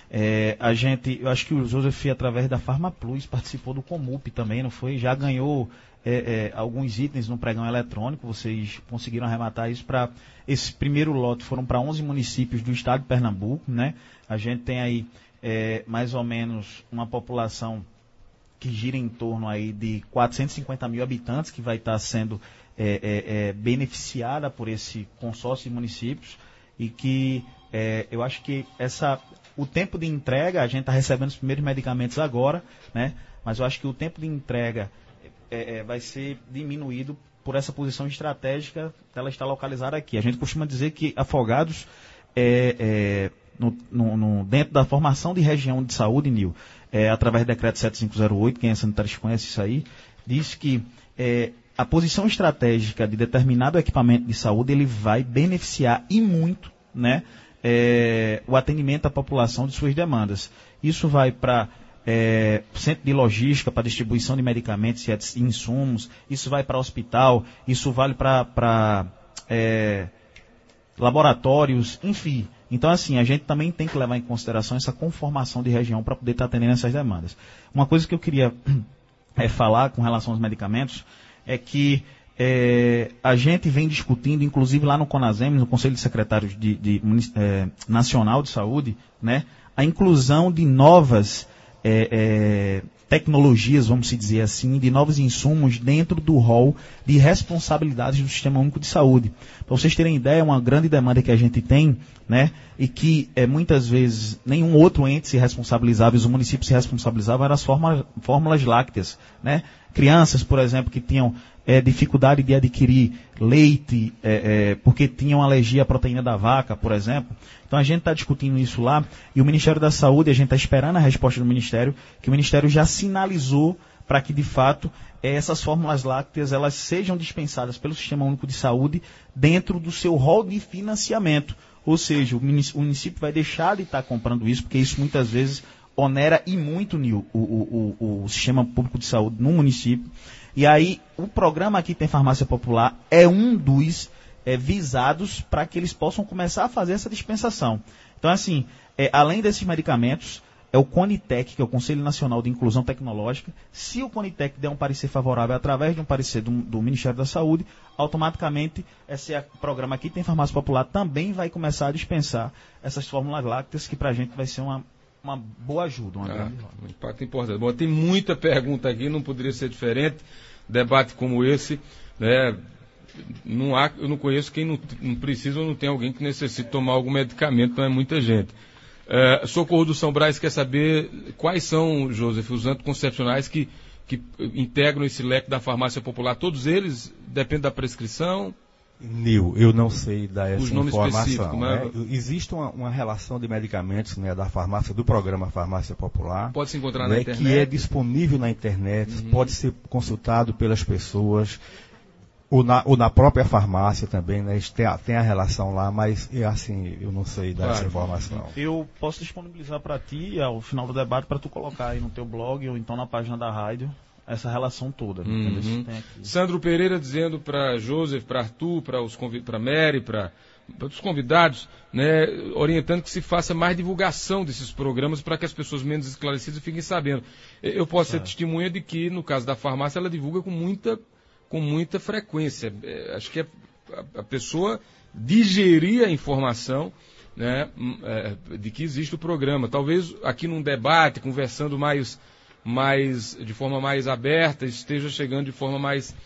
Eu acho que o Joseph, através da Farmaplus, participou do Comup também, não foi? Já ganhou alguns itens no pregão eletrônico, vocês conseguiram arrematar isso para... Esse primeiro lote foram para 11 municípios do estado de Pernambuco, né? A gente tem aí mais ou menos uma população que gira em torno aí de 450 mil habitantes, que vai estar sendo beneficiada por esse consórcio de municípios, e que eu acho que o tempo de entrega, a gente está recebendo os primeiros medicamentos agora, né? Mas eu acho que o tempo de entrega vai ser diminuído por essa posição estratégica, ela está localizada aqui. A gente costuma dizer que Afogados, dentro da formação de região de saúde, Nil, através do decreto 7508, quem é sanitarista conhece isso aí, diz que a posição estratégica de determinado equipamento de saúde, ele vai beneficiar e muito, né, o atendimento à população de suas demandas. Isso vai para centro de logística, para distribuição de medicamentos e insumos, isso vai para hospital, isso vale para laboratórios, enfim. Então, assim, a gente também tem que levar em consideração essa conformação de região para poder estar atendendo essas demandas. Uma coisa que eu queria falar com relação aos medicamentos é que a gente vem discutindo, inclusive lá no CONASEM, no Conselho de Secretários Nacional de Saúde, né, a inclusão de novas tecnologias, vamos dizer assim, de novos insumos dentro do rol de responsabilidades do Sistema Único de Saúde. Para vocês terem ideia, uma grande demanda que a gente tem, né, e que muitas vezes nenhum outro ente se responsabilizava, os municípios se responsabilizavam, eram as fórmulas lácteas, né? Crianças, por exemplo, que tinham dificuldade de adquirir leite, porque tinham alergia à proteína da vaca, por exemplo. Então a gente está discutindo isso lá, e o Ministério da Saúde, a gente está esperando a resposta do Ministério, que o Ministério já sinalizou para que, de fato, essas fórmulas lácteas elas sejam dispensadas pelo Sistema Único de Saúde dentro do seu rol de financiamento. Ou seja, o município vai deixar de estar comprando isso, porque isso muitas vezes onera e muito o Sistema Público de Saúde no município. E aí, o programa Aqui Tem Farmácia Popular é um dos visados para que eles possam começar a fazer essa dispensação. Então, assim, além desses medicamentos, é o CONITEC, que é o Conselho Nacional de Inclusão Tecnológica. Se o CONITEC der um parecer favorável através de um parecer do Ministério da Saúde, automaticamente esse programa Aqui Tem Farmácia Popular também vai começar a dispensar essas fórmulas lácteas, que para a gente vai ser uma boa ajuda. Um impacto importante. Bom, tem muita pergunta aqui, não poderia ser diferente. Debate como esse, né? Eu não conheço quem não precisa ou não tem alguém que necessite tomar algum medicamento, não é muita gente. Socorro do São Brás quer saber quais são, Joseph, os anticoncepcionais que integram esse leque da farmácia popular. Todos eles dependem da prescrição? Nil, eu não sei dar essa informação. Né? Existe uma relação de medicamentos, né, da farmácia, do programa Farmácia Popular. Pode se encontrar na internet. Que é disponível na internet, pode ser consultado pelas pessoas, ou na própria farmácia também, né? Tem a relação lá, mas assim, eu não sei dar essa informação. Eu posso disponibilizar para ti, ao final do debate, para tu colocar aí no teu blog ou então na página da rádio, essa relação toda. Sandro Pereira dizendo para Joseph, para Arthur, para Mary, para os convidados, né, orientando que se faça mais divulgação desses programas para que as pessoas menos esclarecidas fiquem sabendo. Eu posso ser testemunha de que, no caso da farmácia, ela divulga com muita frequência. Acho que a pessoa digerir a informação, né, de que existe o programa. Talvez aqui num debate, conversando de forma mais aberta, esteja chegando de forma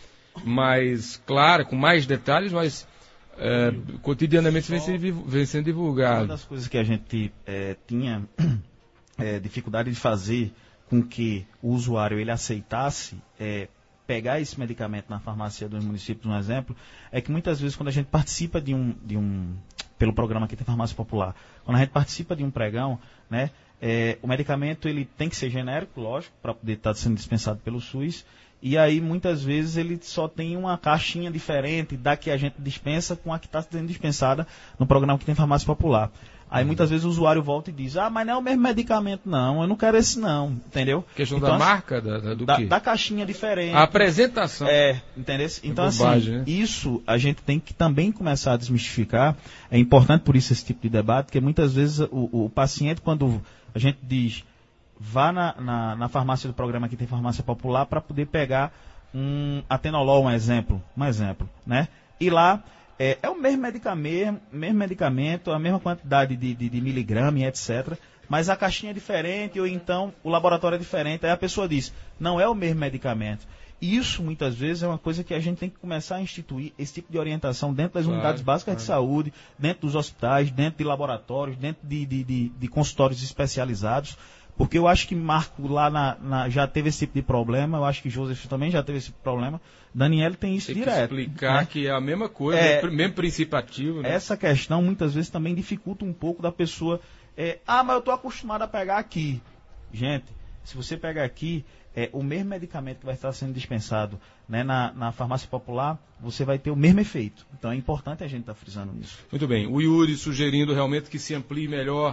mais clara, com mais detalhes, mas cotidianamente vem sendo divulgado. Uma das coisas que a gente tinha dificuldade de fazer com que o usuário ele aceitasse pegar esse medicamento na farmácia dos municípios, um exemplo, é que muitas vezes quando a gente participa pelo programa Aqui Tem Farmácia Popular, quando a gente participa de um pregão, né, o medicamento ele tem que ser genérico, lógico, para poder estar sendo dispensado pelo SUS, e aí muitas vezes ele só tem uma caixinha diferente da que a gente dispensa com a que está sendo dispensada no programa Aqui Tem Farmácia Popular. Aí muitas vezes o usuário volta e diz, mas não é o mesmo medicamento não, eu não quero esse não, entendeu? Questão então, da marca, do quê? Da caixinha diferente. A apresentação. Entendeu? Então bobagem, assim, né? isso a gente tem que também começar a desmistificar, é importante por isso esse tipo de debate, porque muitas vezes o paciente, quando a gente diz, vá na farmácia do programa Aqui Tem Farmácia Popular para poder pegar um atenolol, um exemplo, né? E lá é o mesmo medicamento, a mesma quantidade de miligrama e etc. Mas a caixinha é diferente, ou então o laboratório é diferente. Aí a pessoa diz, não é o mesmo medicamento. E isso, muitas vezes, é uma coisa que a gente tem que começar a instituir, esse tipo de orientação dentro das unidades básicas de saúde, dentro dos hospitais, dentro de laboratórios, dentro de consultórios especializados. Porque eu acho que Marco lá já teve esse tipo de problema, eu acho que Joseph também já teve esse problema. Daniel tem isso direto. Tem que explicar, né, que é a mesma coisa, mesmo princípio ativo. Né? Essa questão muitas vezes também dificulta um pouco da pessoa. Mas eu estou acostumado a pegar aqui. Gente, se você pegar aqui, o mesmo medicamento que vai estar sendo dispensado, né, na farmácia popular, você vai ter o mesmo efeito. Então é importante a gente estar frisando isso. Muito bem. O Yuri sugerindo realmente que se amplie melhor,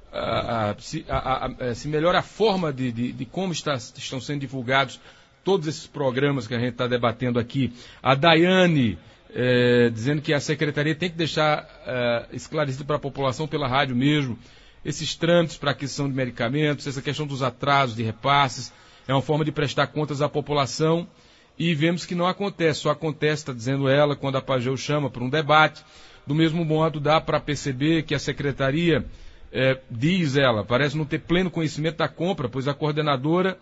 se melhora a forma de como estão sendo divulgados todos esses programas que a gente está debatendo aqui. A Daiane dizendo que a secretaria tem que deixar esclarecido para a população pela rádio mesmo, esses trâmites para aquisição de medicamentos, essa questão dos atrasos de repasses, é uma forma de prestar contas à população, e vemos que não acontece, só acontece, está dizendo ela, quando a Pageu chama para um debate. Do mesmo modo, dá para perceber que a secretaria, diz ela, parece não ter pleno conhecimento da compra, pois a coordenadora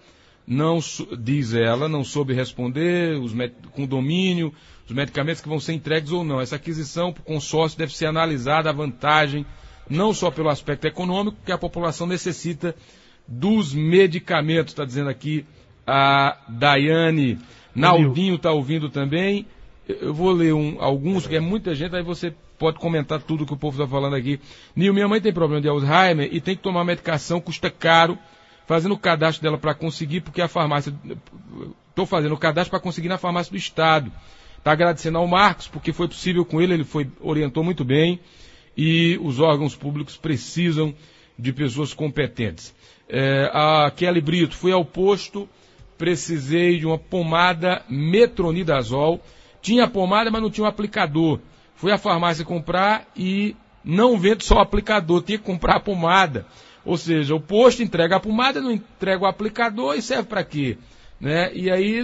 diz ela, não soube responder com domínio, os medicamentos que vão ser entregues ou não. Essa aquisição por consórcio deve ser analisada a vantagem, não só pelo aspecto econômico, que a população necessita dos medicamentos, está dizendo aqui a Daiane. Naldinho está ouvindo também. Eu vou ler alguns, que é muita gente, aí você pode comentar tudo que o povo está falando aqui. Nil, minha mãe tem problema de Alzheimer e tem que tomar medicação, custa caro, fazendo o cadastro dela para conseguir, porque a farmácia... Estou fazendo o cadastro para conseguir na farmácia do Estado. Está agradecendo ao Marcos, porque foi possível com ele orientou muito bem, e os órgãos públicos precisam de pessoas competentes. A Kelly Brito, fui ao posto, precisei de uma pomada metronidazol, tinha a pomada, mas não tinha o aplicador. Fui à farmácia comprar e não vende só o aplicador, tinha que comprar a pomada. Ou seja, o posto entrega a pomada, não entrega o aplicador, e serve para quê? Né? E aí,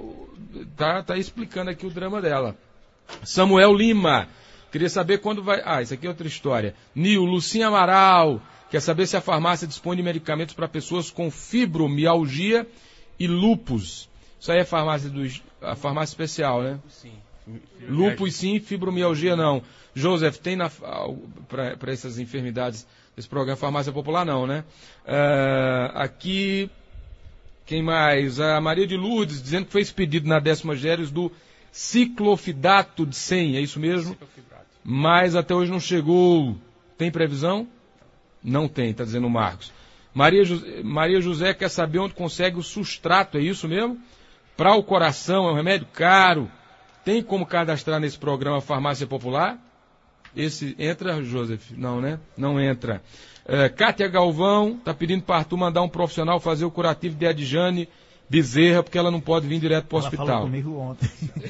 tá explicando aqui o drama dela. Samuel Lima, queria saber quando vai... isso aqui é outra história. Nil, Lucinha Amaral, quer saber se a farmácia dispõe de medicamentos para pessoas com fibromialgia e lúpus. Isso aí é a farmácia especial, né? Sim. Lúpus sim, fibromialgia não. Joseph, tem para essas enfermidades desse programa Farmácia Popular não, né? Aqui, quem mais? A Maria de Lourdes, dizendo que fez pedido na 10ª Géries do ciclofidato de 100, é isso mesmo? Mas até hoje não chegou. Tem previsão? Não tem, está dizendo o Marcos. Maria José quer saber onde consegue o sustrato, é isso mesmo? Para o coração, é um remédio caro. Tem como cadastrar nesse programa Farmácia Popular? Esse entra, Joseph? Não, né? Não entra. Cátia Galvão está pedindo para Arthur mandar um profissional fazer o curativo de Adjane Bezerra, porque ela não pode vir direto para o hospital. Ela falou comigo ontem.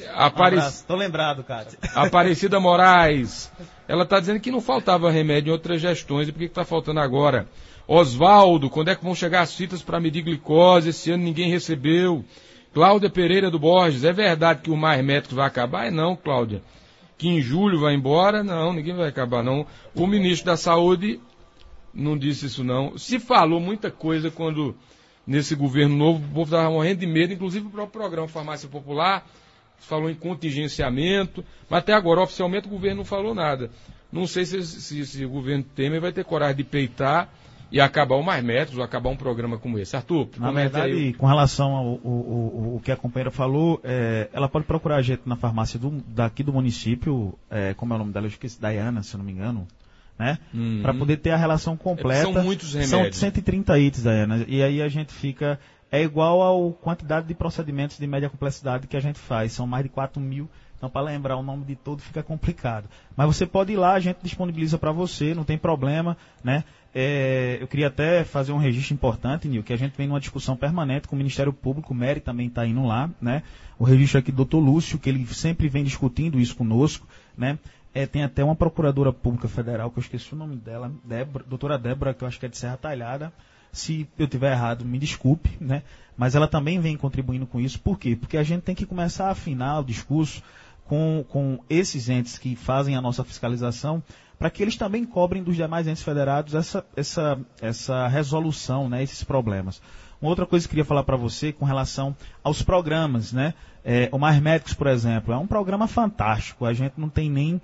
Tô lembrado, Cátia. Aparecida Moraes, ela está dizendo que não faltava remédio em outras gestões, e por que está faltando agora? Oswaldo, quando é que vão chegar as fitas para medir glicose? Esse ano ninguém recebeu. Cláudia Pereira do Borges, é verdade que o Mais Médicos vai acabar? Não, Cláudia. Que em julho vai embora? Não, ninguém vai acabar, não. O ministro da Saúde não disse isso, não. Se falou muita coisa quando, nesse governo novo, o povo estava morrendo de medo, inclusive o próprio programa Farmácia Popular, falou em contingenciamento, mas até agora, oficialmente, o governo não falou nada. Não sei se o governo Temer vai ter coragem de peitar e acabar o Mais Médicos, ou acabar um programa como esse. Arthur, na verdade, aí. Com relação ao que a companheira falou, ela pode procurar a gente na farmácia daqui do município, como é o nome dela, eu esqueci, Daiana, se eu não me engano, né? Para poder ter a relação completa. São muitos remédios. São 130 itens, Daiana, e aí a gente fica... É igual à quantidade de procedimentos de média complexidade que a gente faz, são mais de 4.000. Então, para lembrar o nome de todo fica complicado. Mas você pode ir lá, a gente disponibiliza para você, não tem problema, né? Eu queria até fazer um registro importante, Nil, que a gente vem numa discussão permanente com o Ministério Público, o Mary também está indo lá, né? O registro aqui do Dr. Lúcio, que ele sempre vem discutindo isso conosco, né? Tem até uma procuradora pública federal, que eu esqueci o nome dela, doutora Débora, que eu acho que é de Serra Talhada. Se eu tiver errado, me desculpe, né? Mas ela também vem contribuindo com isso. Por quê? Porque a gente tem que começar a afinar o discurso com esses entes que fazem a nossa fiscalização, para que eles também cobrem dos demais entes federados essa resolução, né, esses problemas. Uma outra coisa que eu queria falar para você com relação aos programas, né? O Mais Médicos, por exemplo, é um programa fantástico. A gente não tem nem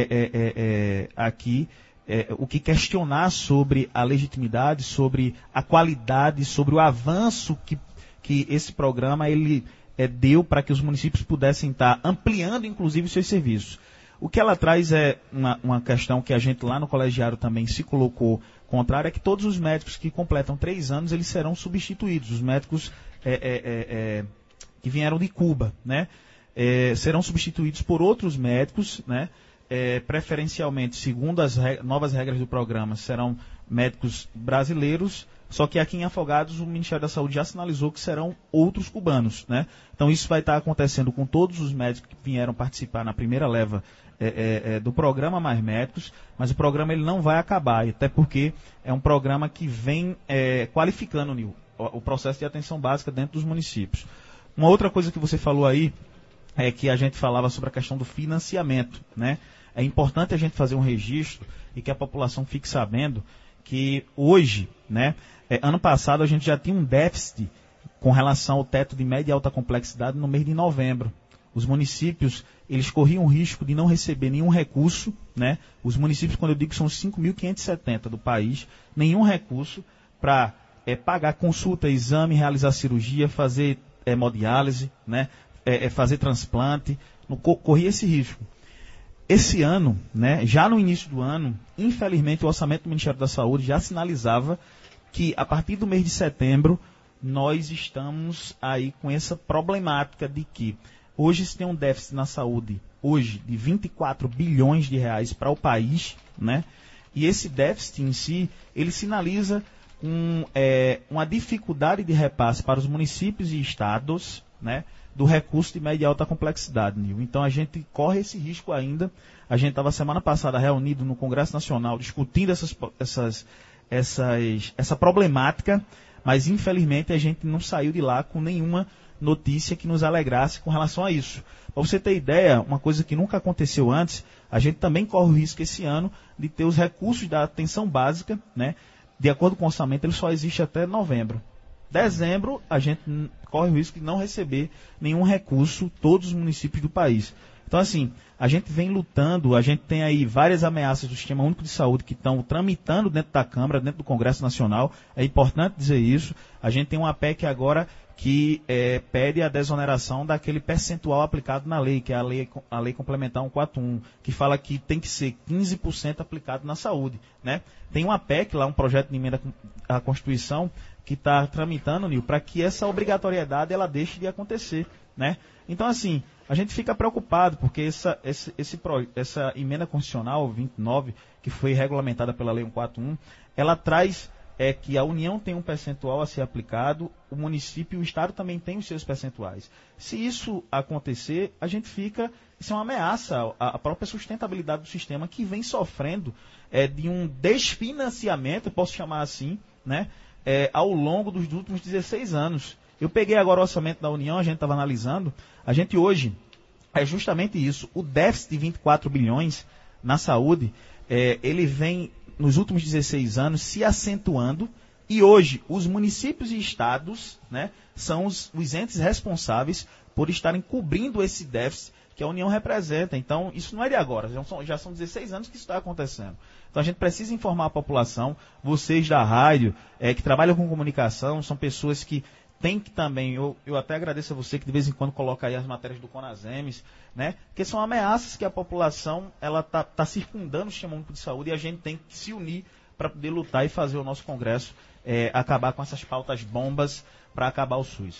aqui o que questionar sobre a legitimidade, sobre a qualidade, sobre o avanço que esse programa ele deu para que os municípios pudessem estar ampliando, inclusive, os seus serviços. O que ela traz é uma questão que a gente lá no colegiado também se colocou contrária, é que todos os médicos que completam 3 anos, eles serão substituídos. Os médicos que vieram de Cuba, né? Serão substituídos por outros médicos, né? Preferencialmente, segundo as novas regras do programa, serão médicos brasileiros, Só que aqui em Afogados o Ministério da Saúde já sinalizou que serão outros cubanos, né? Então isso vai estar acontecendo com todos os médicos que vieram participar na primeira leva do programa Mais Médicos, mas o programa ele não vai acabar, até porque é um programa que vem qualificando, Nil, o processo de atenção básica dentro dos municípios. Uma outra coisa que você falou aí é que a gente falava sobre a questão do financiamento, né? É importante a gente fazer um registro e que a população fique sabendo que hoje, né, ano passado a gente já tinha um déficit com relação ao teto de média e alta complexidade no mês de novembro. Os municípios, eles corriam o risco de não receber nenhum recurso, né? Os municípios, quando eu digo que são 5.570 do país, nenhum recurso para pagar consulta, exame, realizar cirurgia, fazer hemodiálise, né? Fazer transplante, corria esse risco. Esse ano, né, já no início do ano, infelizmente o orçamento do Ministério da Saúde já sinalizava que a partir do mês de setembro nós estamos aí com essa problemática de que hoje se tem um déficit na saúde, hoje, de 24 bilhões de reais para o país, né? E esse déficit em si, ele sinaliza uma dificuldade de repasse para os municípios e estados, né, do recurso de média e alta complexidade, Nil. Então a gente corre esse risco ainda. A gente estava semana passada reunido no Congresso Nacional discutindo essa problemática, mas infelizmente a gente não saiu de lá com nenhuma notícia que nos alegrasse com relação a isso. Para você ter ideia, uma coisa que nunca aconteceu antes, a gente também corre o risco esse ano de ter os recursos da atenção básica, né? De acordo com o orçamento, ele só existe até novembro. Dezembro, a gente corre o risco de não receber nenhum recurso, todos os municípios do país. Então, assim, a gente vem lutando, a gente tem aí várias ameaças do Sistema Único de Saúde que estão tramitando dentro da Câmara, dentro do Congresso Nacional. É importante dizer isso. A gente tem uma PEC agora que pede a desoneração daquele percentual aplicado na lei, que é a lei complementar 141, que fala que tem que ser 15% aplicado na saúde, né? Tem uma PEC lá, um projeto de emenda à Constituição, que está tramitando, Nil, para que essa obrigatoriedade ela deixe de acontecer, né? Então, assim, a gente fica preocupado, porque essa emenda constitucional 29, que foi regulamentada pela Lei 141, ela traz que a União tem um percentual a ser aplicado, o município e o Estado também tem os seus percentuais. Se isso acontecer, a gente fica... Isso é uma ameaça à própria sustentabilidade do sistema, que vem sofrendo de um desfinanciamento, posso chamar assim, né? Ao longo dos últimos 16 anos. Eu peguei agora o orçamento da União, a gente estava analisando, a gente hoje, é justamente isso, o déficit de 24 bilhões na saúde, ele vem nos últimos 16 anos se acentuando, e hoje os municípios e estados, né, são os entes responsáveis por estarem cobrindo esse déficit que a União representa. Então, isso não é de agora, já são 16 anos que isso está acontecendo. Então, a gente precisa informar a população, vocês da rádio, que trabalham com comunicação, são pessoas que têm que também, eu até agradeço a você que de vez em quando coloca aí as matérias do Conasems, né? Porque são ameaças que a população ela tá circundando o Sistema Único de Saúde, e a gente tem que se unir para poder lutar e fazer o nosso Congresso acabar com essas pautas bombas para acabar o SUS.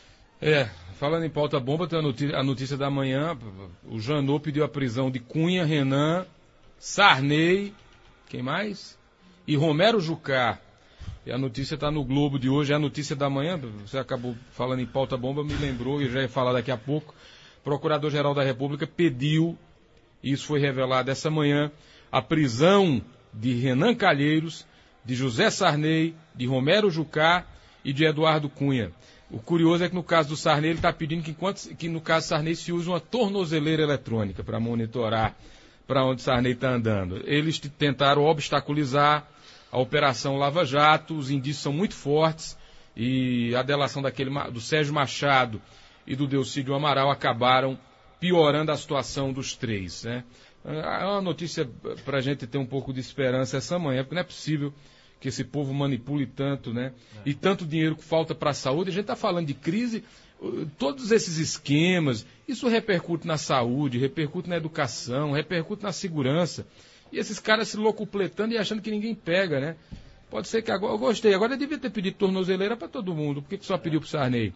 Falando em pauta bomba, tem a notícia da manhã, o Janot pediu a prisão de Cunha, Renan, Sarney, quem mais? E Romero Jucá. E a notícia está no Globo de hoje, é a notícia da manhã, você acabou falando em pauta bomba, me lembrou, e já ia falar daqui a pouco. O Procurador-Geral da República pediu, isso foi revelado essa manhã, a prisão de Renan Calheiros, de José Sarney, de Romero Jucá e de Eduardo Cunha. O curioso é que no caso do Sarney, ele está pedindo que no caso do Sarney se use uma tornozeleira eletrônica para monitorar para onde Sarney está andando. Eles tentaram obstaculizar a Operação Lava Jato, os indícios são muito fortes, e a delação do Sérgio Machado e do Delcídio Amaral acabaram piorando a situação dos três, né? É uma notícia para a gente ter um pouco de esperança essa manhã, porque não é possível que esse povo manipule tanto, né? E tanto dinheiro que falta para a saúde. A gente está falando de crise, todos esses esquemas, isso repercute na saúde, repercute na educação, repercute na segurança. E esses caras se locupletando e achando que ninguém pega, né? Pode ser que agora... Eu gostei. Agora eu devia ter pedido tornozeleira para todo mundo. Por que só pediu para o Sarney?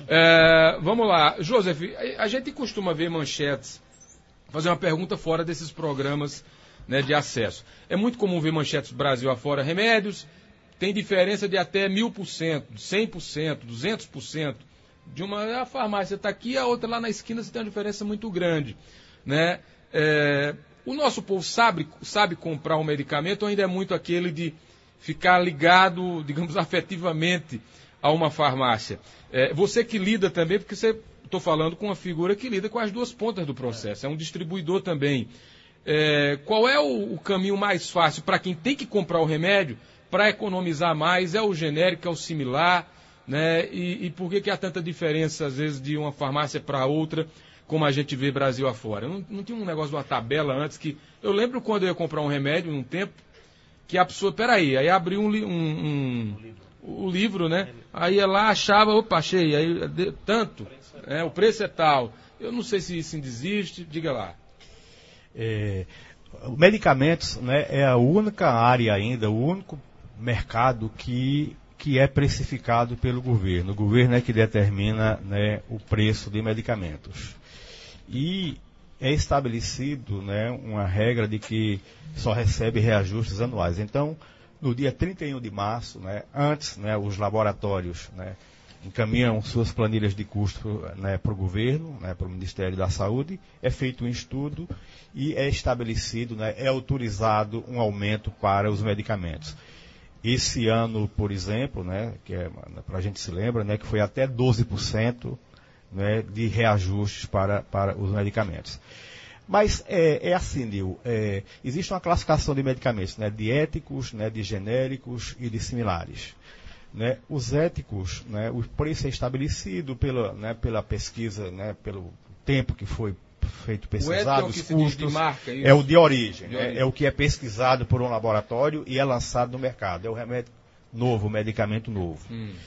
Vamos lá. Joseph, a gente costuma ver manchetes, fazer uma pergunta fora desses programas, né, de acesso. É muito comum ver manchetes Brasil afora, remédios, tem diferença de até 1000%, 100%, 200%. A farmácia está aqui, a outra lá na esquina, você tem uma diferença muito grande, né? O nosso povo sabe comprar um medicamento, ou ainda é muito aquele de ficar ligado, digamos, afetivamente a uma farmácia? Você que lida também, porque estou falando com uma figura que lida com as duas pontas do processo, é um distribuidor também. Qual é o caminho mais fácil para quem tem que comprar o remédio para economizar mais? É o genérico, é o similar, né? E por que há tanta diferença, às vezes, de uma farmácia para outra, como a gente vê Brasil afora? Não tinha um negócio de uma tabela antes que... Eu lembro quando eu ia comprar um remédio, num tempo, que a pessoa... aí abriu o livro, né? Aí ia lá, achava, opa, achei, aí tanto, o preço é tal. Eu não sei se isso ainda existe, diga lá. Medicamentos, né, é a única área ainda, o único mercado que é precificado pelo governo. O governo é que determina, né, o preço de medicamentos. E é estabelecido, né, uma regra de que só recebe reajustes anuais. Então, no dia 31 de março, né, antes, né, os laboratórios, né, encaminham suas planilhas de custo, né, para o governo, né, para o Ministério da Saúde, é feito um estudo e é estabelecido, né, é autorizado um aumento para os medicamentos. Esse ano, por exemplo, né, que para a gente se lembra, né, que foi até 12%, né, de reajustes para os medicamentos. Mas assim, Nil, existe uma classificação de medicamentos, né, de éticos, né, de genéricos e de similares. Né? Os éticos, né, o preço é estabelecido pela pesquisa, né, pelo tempo que foi feito pesquisado, os custos, de marca, isso? É o de origem, né? É o que é pesquisado por um laboratório e é lançado no mercado, é o remédio novo, o medicamento novo.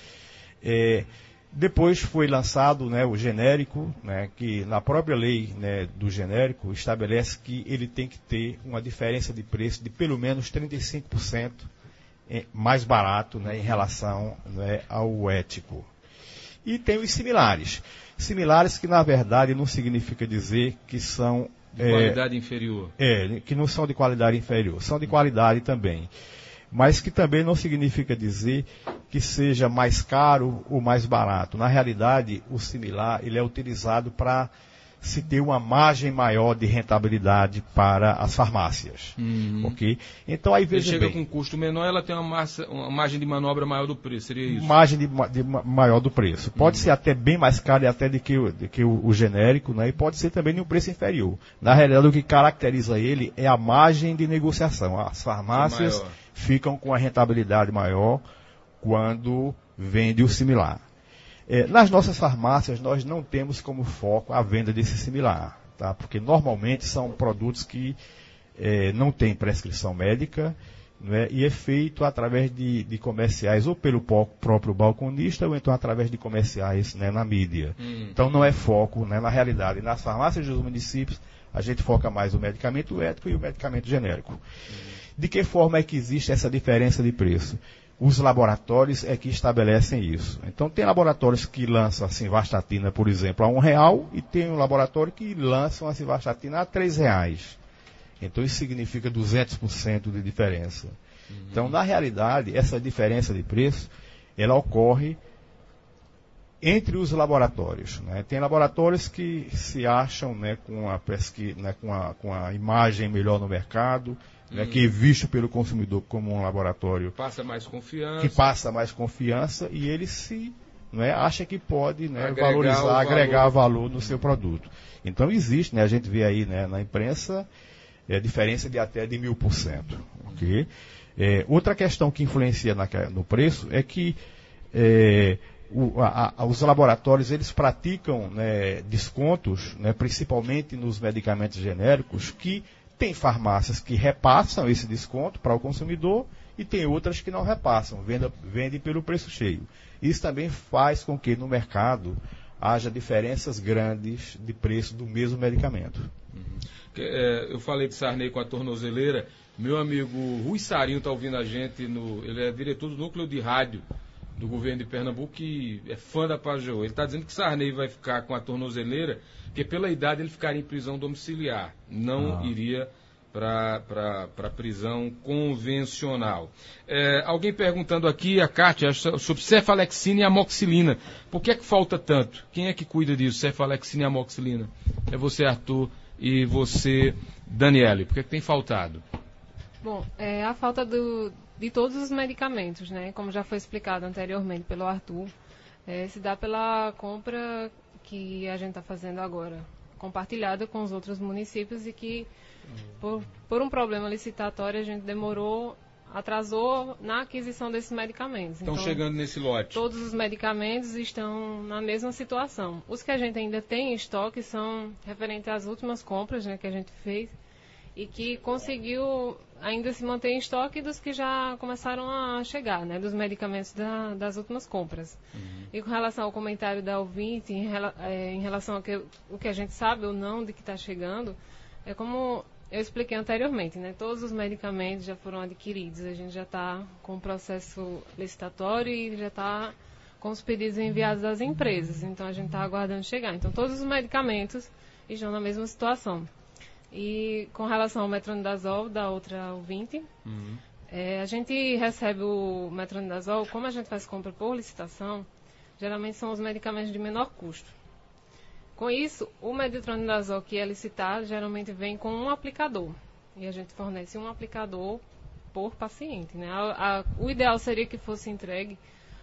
Depois foi lançado, né, o genérico, né, que na própria lei, né, do genérico estabelece que ele tem que ter uma diferença de preço de pelo menos 35% mais barato, né, em relação, né, ao ético. E tem os similares. Similares que, na verdade, não significa dizer que são... De qualidade inferior. Que não são de qualidade inferior. São de qualidade também. Mas que também não significa dizer que seja mais caro ou mais barato. Na realidade, o similar ele é utilizado para se ter uma margem maior de rentabilidade para as farmácias. Ok? Então, aí veja chega bem, com um custo menor, ela tem uma margem de manobra maior do preço, seria isso? Margem de maior do preço. Pode ser até bem mais caro até do que o genérico, né? E pode ser também de um preço inferior. Na realidade, o que caracteriza ele é a margem de negociação. As farmácias ficam com a rentabilidade maior quando vende o similar. Nas nossas farmácias, nós não temos como foco a venda desse similar, tá? Porque normalmente são produtos que não têm prescrição médica, né? E é feito através de comerciais, ou pelo próprio balconista, ou então através de comerciais, né, na mídia. Então não é foco, né, na realidade. Nas farmácias dos municípios, a gente foca mais no medicamento ético e o medicamento genérico. De que forma é que existe essa diferença de preço? Os laboratórios é que estabelecem isso. Então, tem laboratórios que lançam a simvastatina, por exemplo, a R$1, e tem um laboratório que lança a simvastatina a R$3. Então, isso significa 200% de diferença. Então, na realidade, essa diferença de preço, ela ocorre entre os laboratórios. Né? Tem laboratórios que se acham, né, com a pesquisa, né, com a imagem melhor no mercado, né, que é visto pelo consumidor como um laboratório passa mais confiança. Que passa mais confiança, e ele acha que pode, né, agregar valor no seu produto. Então existe, né, a gente vê aí, né, na imprensa, diferença de até de 1000%. Okay? Outra questão que influencia no preço é que os laboratórios eles praticam, né, descontos, né, principalmente nos medicamentos genéricos, que tem farmácias que repassam esse desconto para o consumidor e tem outras que não repassam, vendem pelo preço cheio. Isso também faz com que no mercado haja diferenças grandes de preço do mesmo medicamento. Eu falei de Sarney com a tornozeleira, meu amigo Rui Sarinho está ouvindo a gente, ele é diretor do núcleo de rádio do governo de Pernambuco e é fã da Pajeú. Ele está dizendo que Sarney vai ficar com a tornozeleira, porque pela idade ele ficaria em prisão domiciliar, não iria para prisão convencional. Alguém perguntando aqui, a Kátia, sobre cefalexina e amoxicilina. Por que é que falta tanto? Quem é que cuida disso, cefalexina e amoxicilina? É você, Arthur, e você, Daniele. Por que é que tem faltado? Bom, a falta de todos os medicamentos, né? Como já foi explicado anteriormente pelo Arthur, se dá pela compra que a gente está fazendo agora, compartilhada com os outros municípios e que, por um problema licitatório, a gente atrasou na aquisição desses medicamentos. Estão chegando nesse lote. Todos os medicamentos estão na mesma situação. Os que a gente ainda tem em estoque são referentes às últimas compras, né, que a gente fez e que conseguiu ainda se manter em estoque dos que já começaram a chegar, né, dos medicamentos das últimas compras. E com relação ao comentário da ouvinte, em relação ao que a gente sabe ou não de que está chegando, é como eu expliquei anteriormente, né, todos os medicamentos já foram adquiridos, a gente já está com o processo licitatório e já está com os pedidos enviados às empresas, então a gente está aguardando chegar. Então todos os medicamentos estão na mesma situação. E com relação ao metronidazol, da outra ouvinte, a gente recebe o metronidazol, como a gente faz compra por licitação, geralmente são os medicamentos de menor custo. Com isso, o metronidazol que é licitado, geralmente vem com um aplicador. E a gente fornece um aplicador por paciente, né? O ideal seria que fosse entregue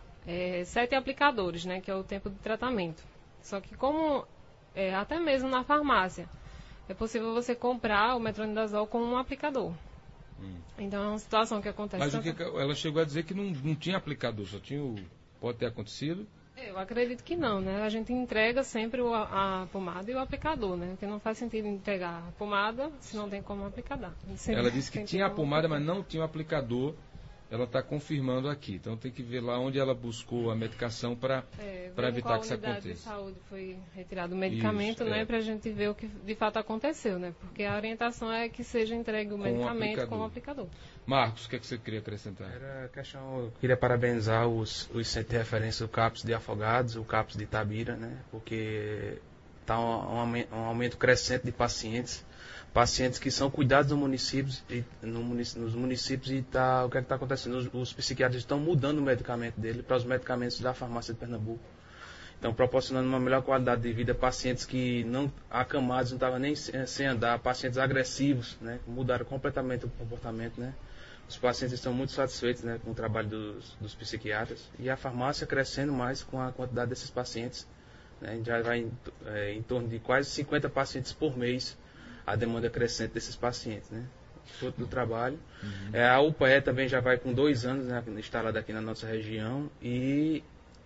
7 aplicadores, né? Que é o tempo de tratamento. Só que como, até mesmo na farmácia, é possível você comprar o metronidazol com um aplicador. Então é uma situação que acontece. Mas o que ela chegou a dizer que não tinha aplicador, só tinha pode ter acontecido? Eu acredito que não, né? A gente entrega sempre a pomada e o aplicador, né? Porque não faz sentido entregar a pomada se não tem como aplicar. Ela disse que tinha a pomada, mas não tinha o aplicador. Ela está confirmando aqui. Então tem que ver lá onde ela buscou a medicação para evitar que isso aconteça. De saúde foi retirado o medicamento, né? Para a gente ver o que de fato aconteceu, né? Porque a orientação é que seja entregue o medicamento com o aplicador. Marcos, o que é que você queria acrescentar? Era questão, eu queria parabenizar os centros de referência, o CAPS de Afogados, o CAPS de Itabira, né? Porque está um aumento crescente de pacientes que são cuidados nos municípios e o que é que está acontecendo? Os psiquiatras estão mudando o medicamento dele para os medicamentos da farmácia de Pernambuco. Então, proporcionando uma melhor qualidade de vida a pacientes que não acamados, não estavam nem sem andar, pacientes agressivos, né? Mudaram completamente o comportamento, né? Os pacientes estão muito satisfeitos, né, com o trabalho dos psiquiatras e a farmácia crescendo mais com a quantidade desses pacientes, né? A gente já vai em torno de quase 50 pacientes por mês, a demanda crescente desses pacientes, né? Fruto do trabalho. A UPE também já vai com 2 anos, né, instalada aqui na nossa região e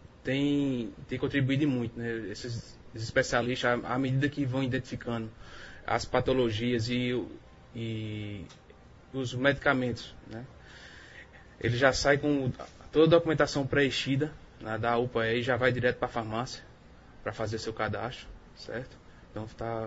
tem contribuído muito, né? Esses especialistas, à medida que vão identificando as patologias e os medicamentos, né? Ele já sai com toda a documentação preenchida, né, da UPE e já vai direto para a farmácia para fazer seu cadastro, certo? Então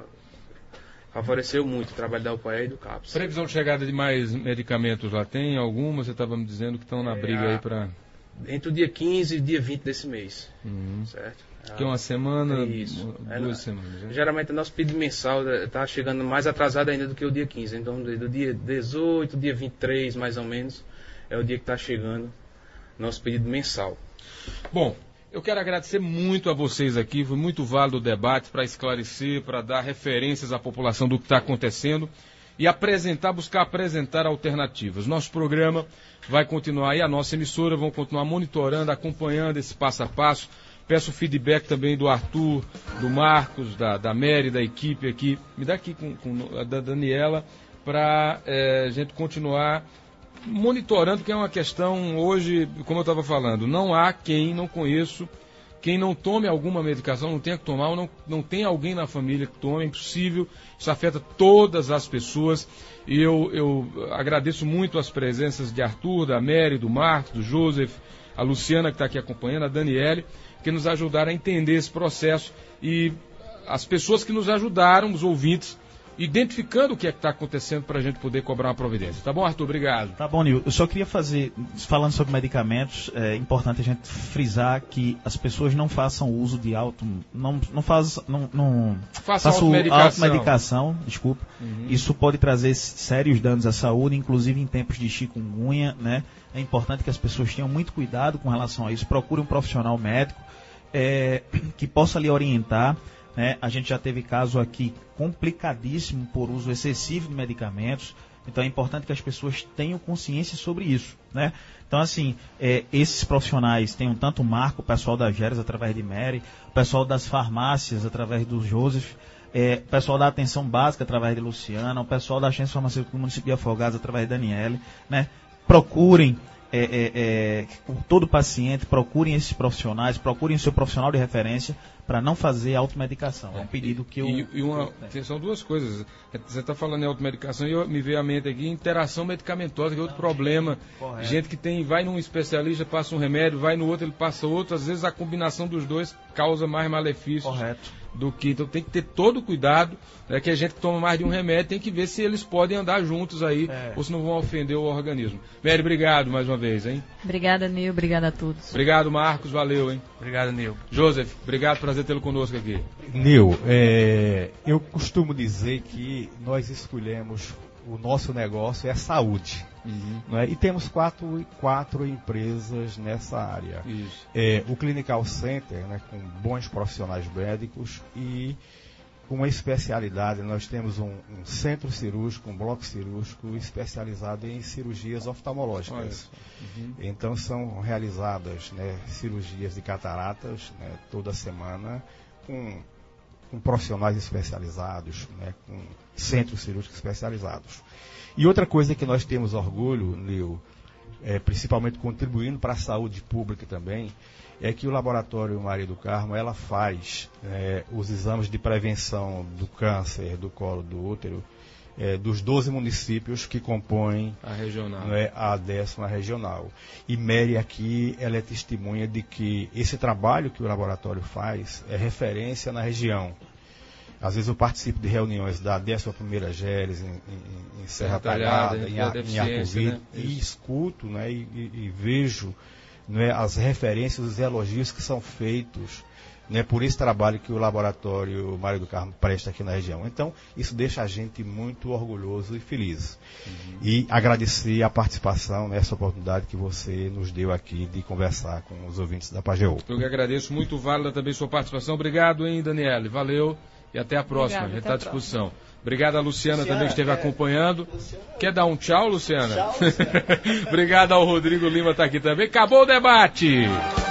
favoreceu muito o trabalho da UPE e do CAPS. Previsão de chegada de mais medicamentos lá tem? Algumas? Você estava me dizendo que estão na briga aí para... Entre o dia 15 e o dia 20 desse mês, certo? Que é uma semana, isso. 2 semanas. Né? Geralmente o nosso pedido mensal está chegando mais atrasado ainda do que o dia 15. Então, do dia 18, dia 23, mais ou menos, é o dia que está chegando nosso pedido mensal. Bom, eu quero agradecer muito a vocês aqui. Foi muito válido o debate para esclarecer, para dar referências à população do que está acontecendo e buscar apresentar alternativas. Nosso programa vai continuar aí, a nossa emissora vão continuar monitorando, acompanhando esse passo a passo. Peço feedback também do Arthur, do Marcos, da Mary, da equipe aqui. Me dá aqui com a da Daniela para a gente continuar monitorando, que é uma questão hoje, como eu estava falando, não há quem não tome alguma medicação, não tenha que tomar, ou não tem alguém na família que tome, é impossível, isso afeta todas as pessoas. E eu agradeço muito as presenças de Arthur, da Mary, do Marcos, do Joseph, a Luciana que está aqui acompanhando, a Daniele, que nos ajudaram a entender esse processo e as pessoas que nos ajudaram, os ouvintes, identificando o que é que está acontecendo para a gente poder cobrar uma providência. Tá bom, Arthur? Obrigado. Tá bom, Nil. Eu só queria falando sobre medicamentos, é importante a gente frisar que as pessoas não façam uso de não façam automedicação, desculpa. Isso pode trazer sérios danos à saúde, inclusive em tempos de chikungunya, né? É importante que as pessoas tenham muito cuidado com relação a isso, procurem um profissional médico que possa lhe orientar. Né? A gente já teve caso aqui complicadíssimo por uso excessivo de medicamentos, então é importante que as pessoas tenham consciência sobre isso. Né? Então, assim, esses profissionais tenham tanto o Marco, o pessoal da Geras através de Mary, o pessoal das farmácias através do Joseph, o pessoal da atenção básica através de Luciana, o pessoal da agência farmacêutica do município de Afogados através de Daniele, né? Procurem todo paciente, procurem esses profissionais, procurem o seu profissional de referência para não fazer automedicação. É um pedido que eu... São duas coisas. Você está falando em automedicação e me veio à mente aqui interação medicamentosa, que é outro problema. Correto. Gente que vai num especialista, passa um remédio, vai no outro, ele passa outro. Às vezes a combinação dos dois causa mais malefícios. Correto. Então tem que ter todo o cuidado, que a gente que toma mais de um remédio tem que ver se eles podem andar juntos aí, ou se não vão ofender o organismo. Mary, obrigado mais uma vez, hein? Obrigada, Nil, obrigada a todos. Obrigado, Marcos, valeu, hein? Obrigado, Nil. Joseph, obrad, prazer tê-lo conosco aqui. Nil, eu costumo dizer que nós escolhemos o nosso negócio é saúde. Não é? E temos quatro empresas nessa área. Isso. O Clinical Center, né, com bons profissionais médicos e com uma especialidade. Nós temos um centro cirúrgico, um bloco cirúrgico especializado em cirurgias oftalmológicas. Então são realizadas, né, cirurgias de cataratas, né, toda semana com profissionais especializados, né, com centros cirúrgicos especializados. E outra coisa que nós temos orgulho, Nil, principalmente contribuindo para a saúde pública também, é que o Laboratório Maria do Carmo, ela faz os exames de prevenção do câncer do colo do útero dos 12 municípios que compõem a regional, a 10ª regional. E Mary aqui, ela é testemunha de que esse trabalho que o laboratório faz é referência na região. Às vezes eu participo de reuniões da 11ª Geres em Serra Talhada, em Arcovide, né? E escuto, né, e vejo, né, as referências, os elogios que são feitos, né, por esse trabalho que o Laboratório Maria do Carmo presta aqui na região. Então, isso deixa a gente muito orgulhoso e feliz. E agradecer a participação nessa oportunidade que você nos deu aqui de conversar com os ouvintes da Pageu. Eu que agradeço, muito válida também sua participação. Obrigado, hein, Daniele. Valeu. E até a próxima, a gente está à disposição. Obrigado a Luciana também que esteve acompanhando. Quer dar um tchau, Luciana? Tchau, Luciana. Obrigado ao Rodrigo Lima, está aqui também. Acabou o debate!